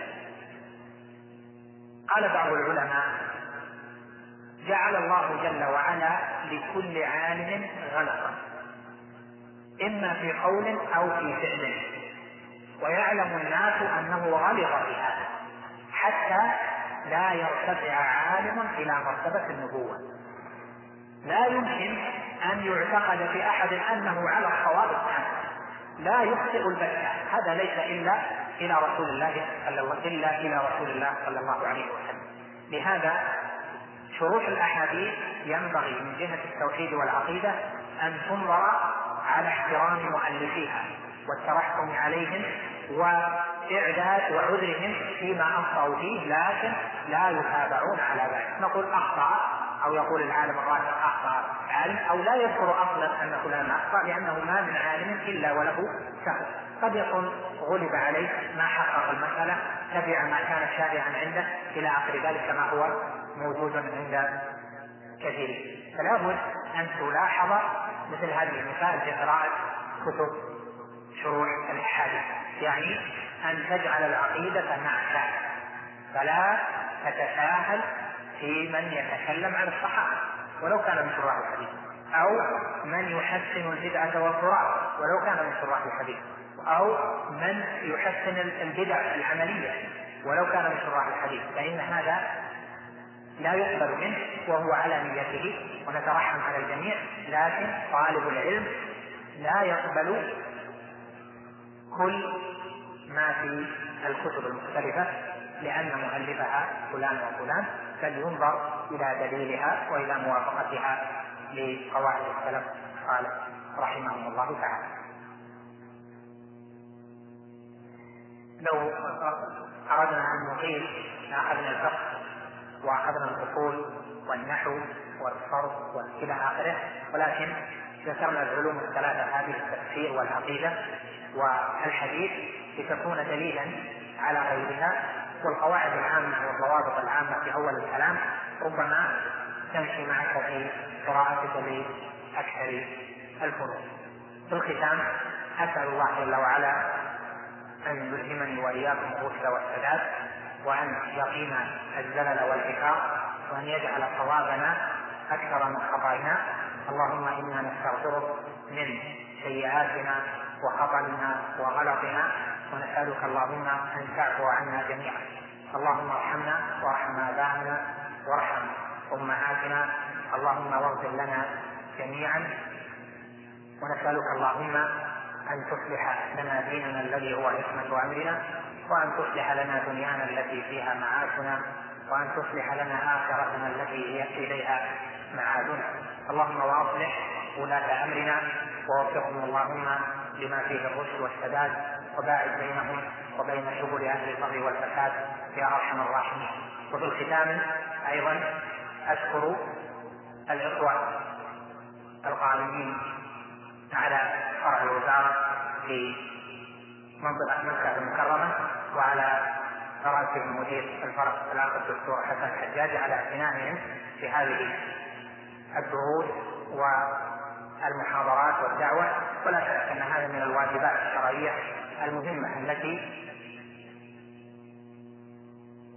قال بعض العلماء: جعل الله جل وعلا لكل عالم غلطا إما في قول أو في فعل، ويعلم الناس أنه غلط في هذا حتى لا يرتفع عالم إلى مرتبة النبوة. لا يمكن أن يعتقد في أحد أنه على الصواب التام، لا يخطئ البتة، هذا ليس إلا إلى رسول الله صلى الله عليه وسلم. لهذا شروح الأحاديث ينبغي من جهة التوحيد والعقيدة أن تنظر على احترام مؤلفيها والترحم عليهم وإعداد وعذرهم فيما أخطأوا فيه، لكن لا يتابعون على ذلك. نقول أخطأ، أو يقول العالم الراسخ أخطأ عالم، أو لا يذكر أصلا أن فلان أخطأ، لأنه ما من عالم إلا وله سهو. قد يكون غلب عليه ما حقق المسألة، تبع ما كان شائعا عنده إلى آخر ذلك كما هو موجود عند كثير. فلا بد أن تلاحظ مثل هذه المسائل في قراءة كتب شروح الأحاديث، يعني أن تجعل العقيدة معك، فلا تتساهل في من يتكلم عن الصحابة ولو كان من شراح الحديث، أو من يحسن البدعة والخرافة ولو كان من شراح الحديث، أو من يحسن البدع العملية ولو كان من شراح الحديث، فإن هذا لا يقبل منه وهو على نيته، ونترحم على الجميع. لكن طالب العلم لا يقبل كل ما في الكتب المختلفة لأن مؤلفها فلان وفلان، فلينظر إلى دليلها وإلى موافقتها لقواعد السلف الصالح رحمهم الله تعالى. لو أردنا أن نطيل أخذنا الفقه وأخذنا الأصول والنحو والصرف وإلى آخره، ولكن ذكرنا العلوم الثلاثة هذه: التفسير والعقيدة والحديث، لتكون دليلا على غيرها. والقواعد العامة والضوابط العامة في أول الكلام ربما تمشي معك في قراءتك لأكثر الفروع. في الختام أسأل الله جل وعلا أن يلهمني وإياكم الرشد والسداد، وأن يقينا الزلل والعكار، وأن يجعل صوابنا أكثر من خطأنا. اللهم إنا نستغفرك من سيئاتنا وخطأنا وغلطنا، ونسألك اللهم أن تعفو عنا جميعا. اللهم ارحمنا وارحم آبائنا وارحم أمهاتنا، اللهم واغفر لنا جميعا. ونسألك اللهم أن تصلح لنا ديننا الذي هو عصمة أمرنا، وأن تصلح لنا دنيانا التي فيها معاشنا، وأن تصلح لنا آخرتنا التي هي إليها معادنا. اللهم وأصلح ولاة أمرنا ووفقهم اللهم لما فيه الرشد والسداد، وباعد بينهم وبين سبل أهل البغي والفساد يا أرحم الراحمين. وفي الختام أيضا أشكر الإخوة القائمين على فرع الوزارة في منطقة مكة المكرمة، وعلى رئاسة مدير الفرع الأخ الدكتور حسن الحجاج على اعتنائهم في هذه الدروس والمحاضرات والدعوة. ولا شك أن هذا من الواجبات الشرعية المهمة التي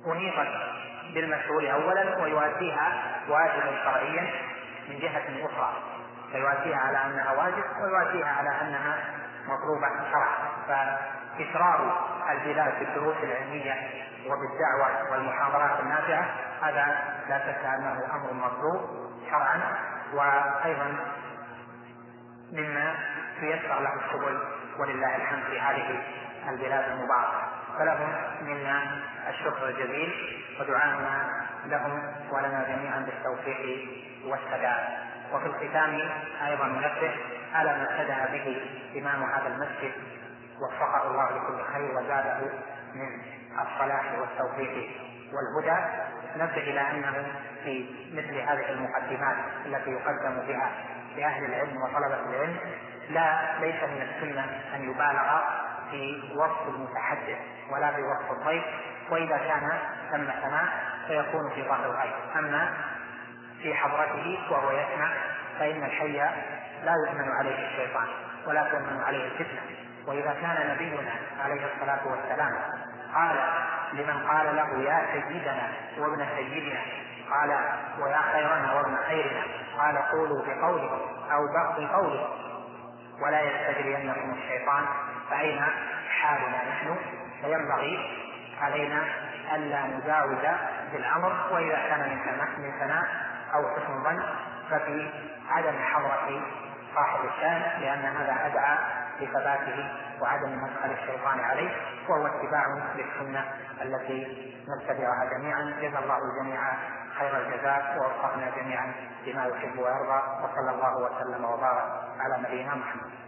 أنيطت بالمشهور أولا ويواسيها واجب شرعيا من جهة أخرى، فيواسيها على أنها واجب ويواسيها على أنها مطلوبة شرعا. فإشرار البلاد بالدروس العلمية وبالدعوة والمحاضرات النافعة هذا لا شك أنه أمر مطلوب شرعا، وأيضا مما تيسر له السبل ولله الحمد في هذه البلاد المباركة، فلهم منا الشكر الجزيل ودعاءنا لهم ولنا جميعا بالتوفيق والسداد. وفي الختام أيضا ننبه على ما ابتدأ به إمام هذا المسجد وفقه الله لكل خير وزاده من الصلاح والتوفيق والهدى. نبه إلى أنه في مثل هذه المقدمات التي يقدم بها لأهل العلم وطلبة العلم ليس من السنة أن يبالغ في وصف المتحدث ولا في وصف الضيف، وإذا كان ثم ثناء فيكون في ظهر الغيب. أما في حضرته وهو يسمع فإن الحي لا يؤمن عليه الشيطان ولا تؤمن عليه الفتنة. وإذا كان نبينا عليه الصلاة والسلام قال لمن قال له يا سيدنا وابن سيدنا قال ويا خيرنا وابن خيرنا قال قولوا بقوله أو بقوله ولا يستجرينكم الشيطان، فأين حالنا نحن؟ فينبغي علينا ألا نزاود بالأمر، وإذا كان من ثناء أو حسن ظن ففي عدم حضرة صاحب الشأن، لأن هذا أدعى لثباته وعدم مدخل الشيطان عليه، وهو اتباع للسنة التي نتبعها جميعا. جزا الله الجميع خير الجزاء ووفقنا جميعا بما يحب ويرضى، وصلى الله وسلم وبارك على نبينا محمد.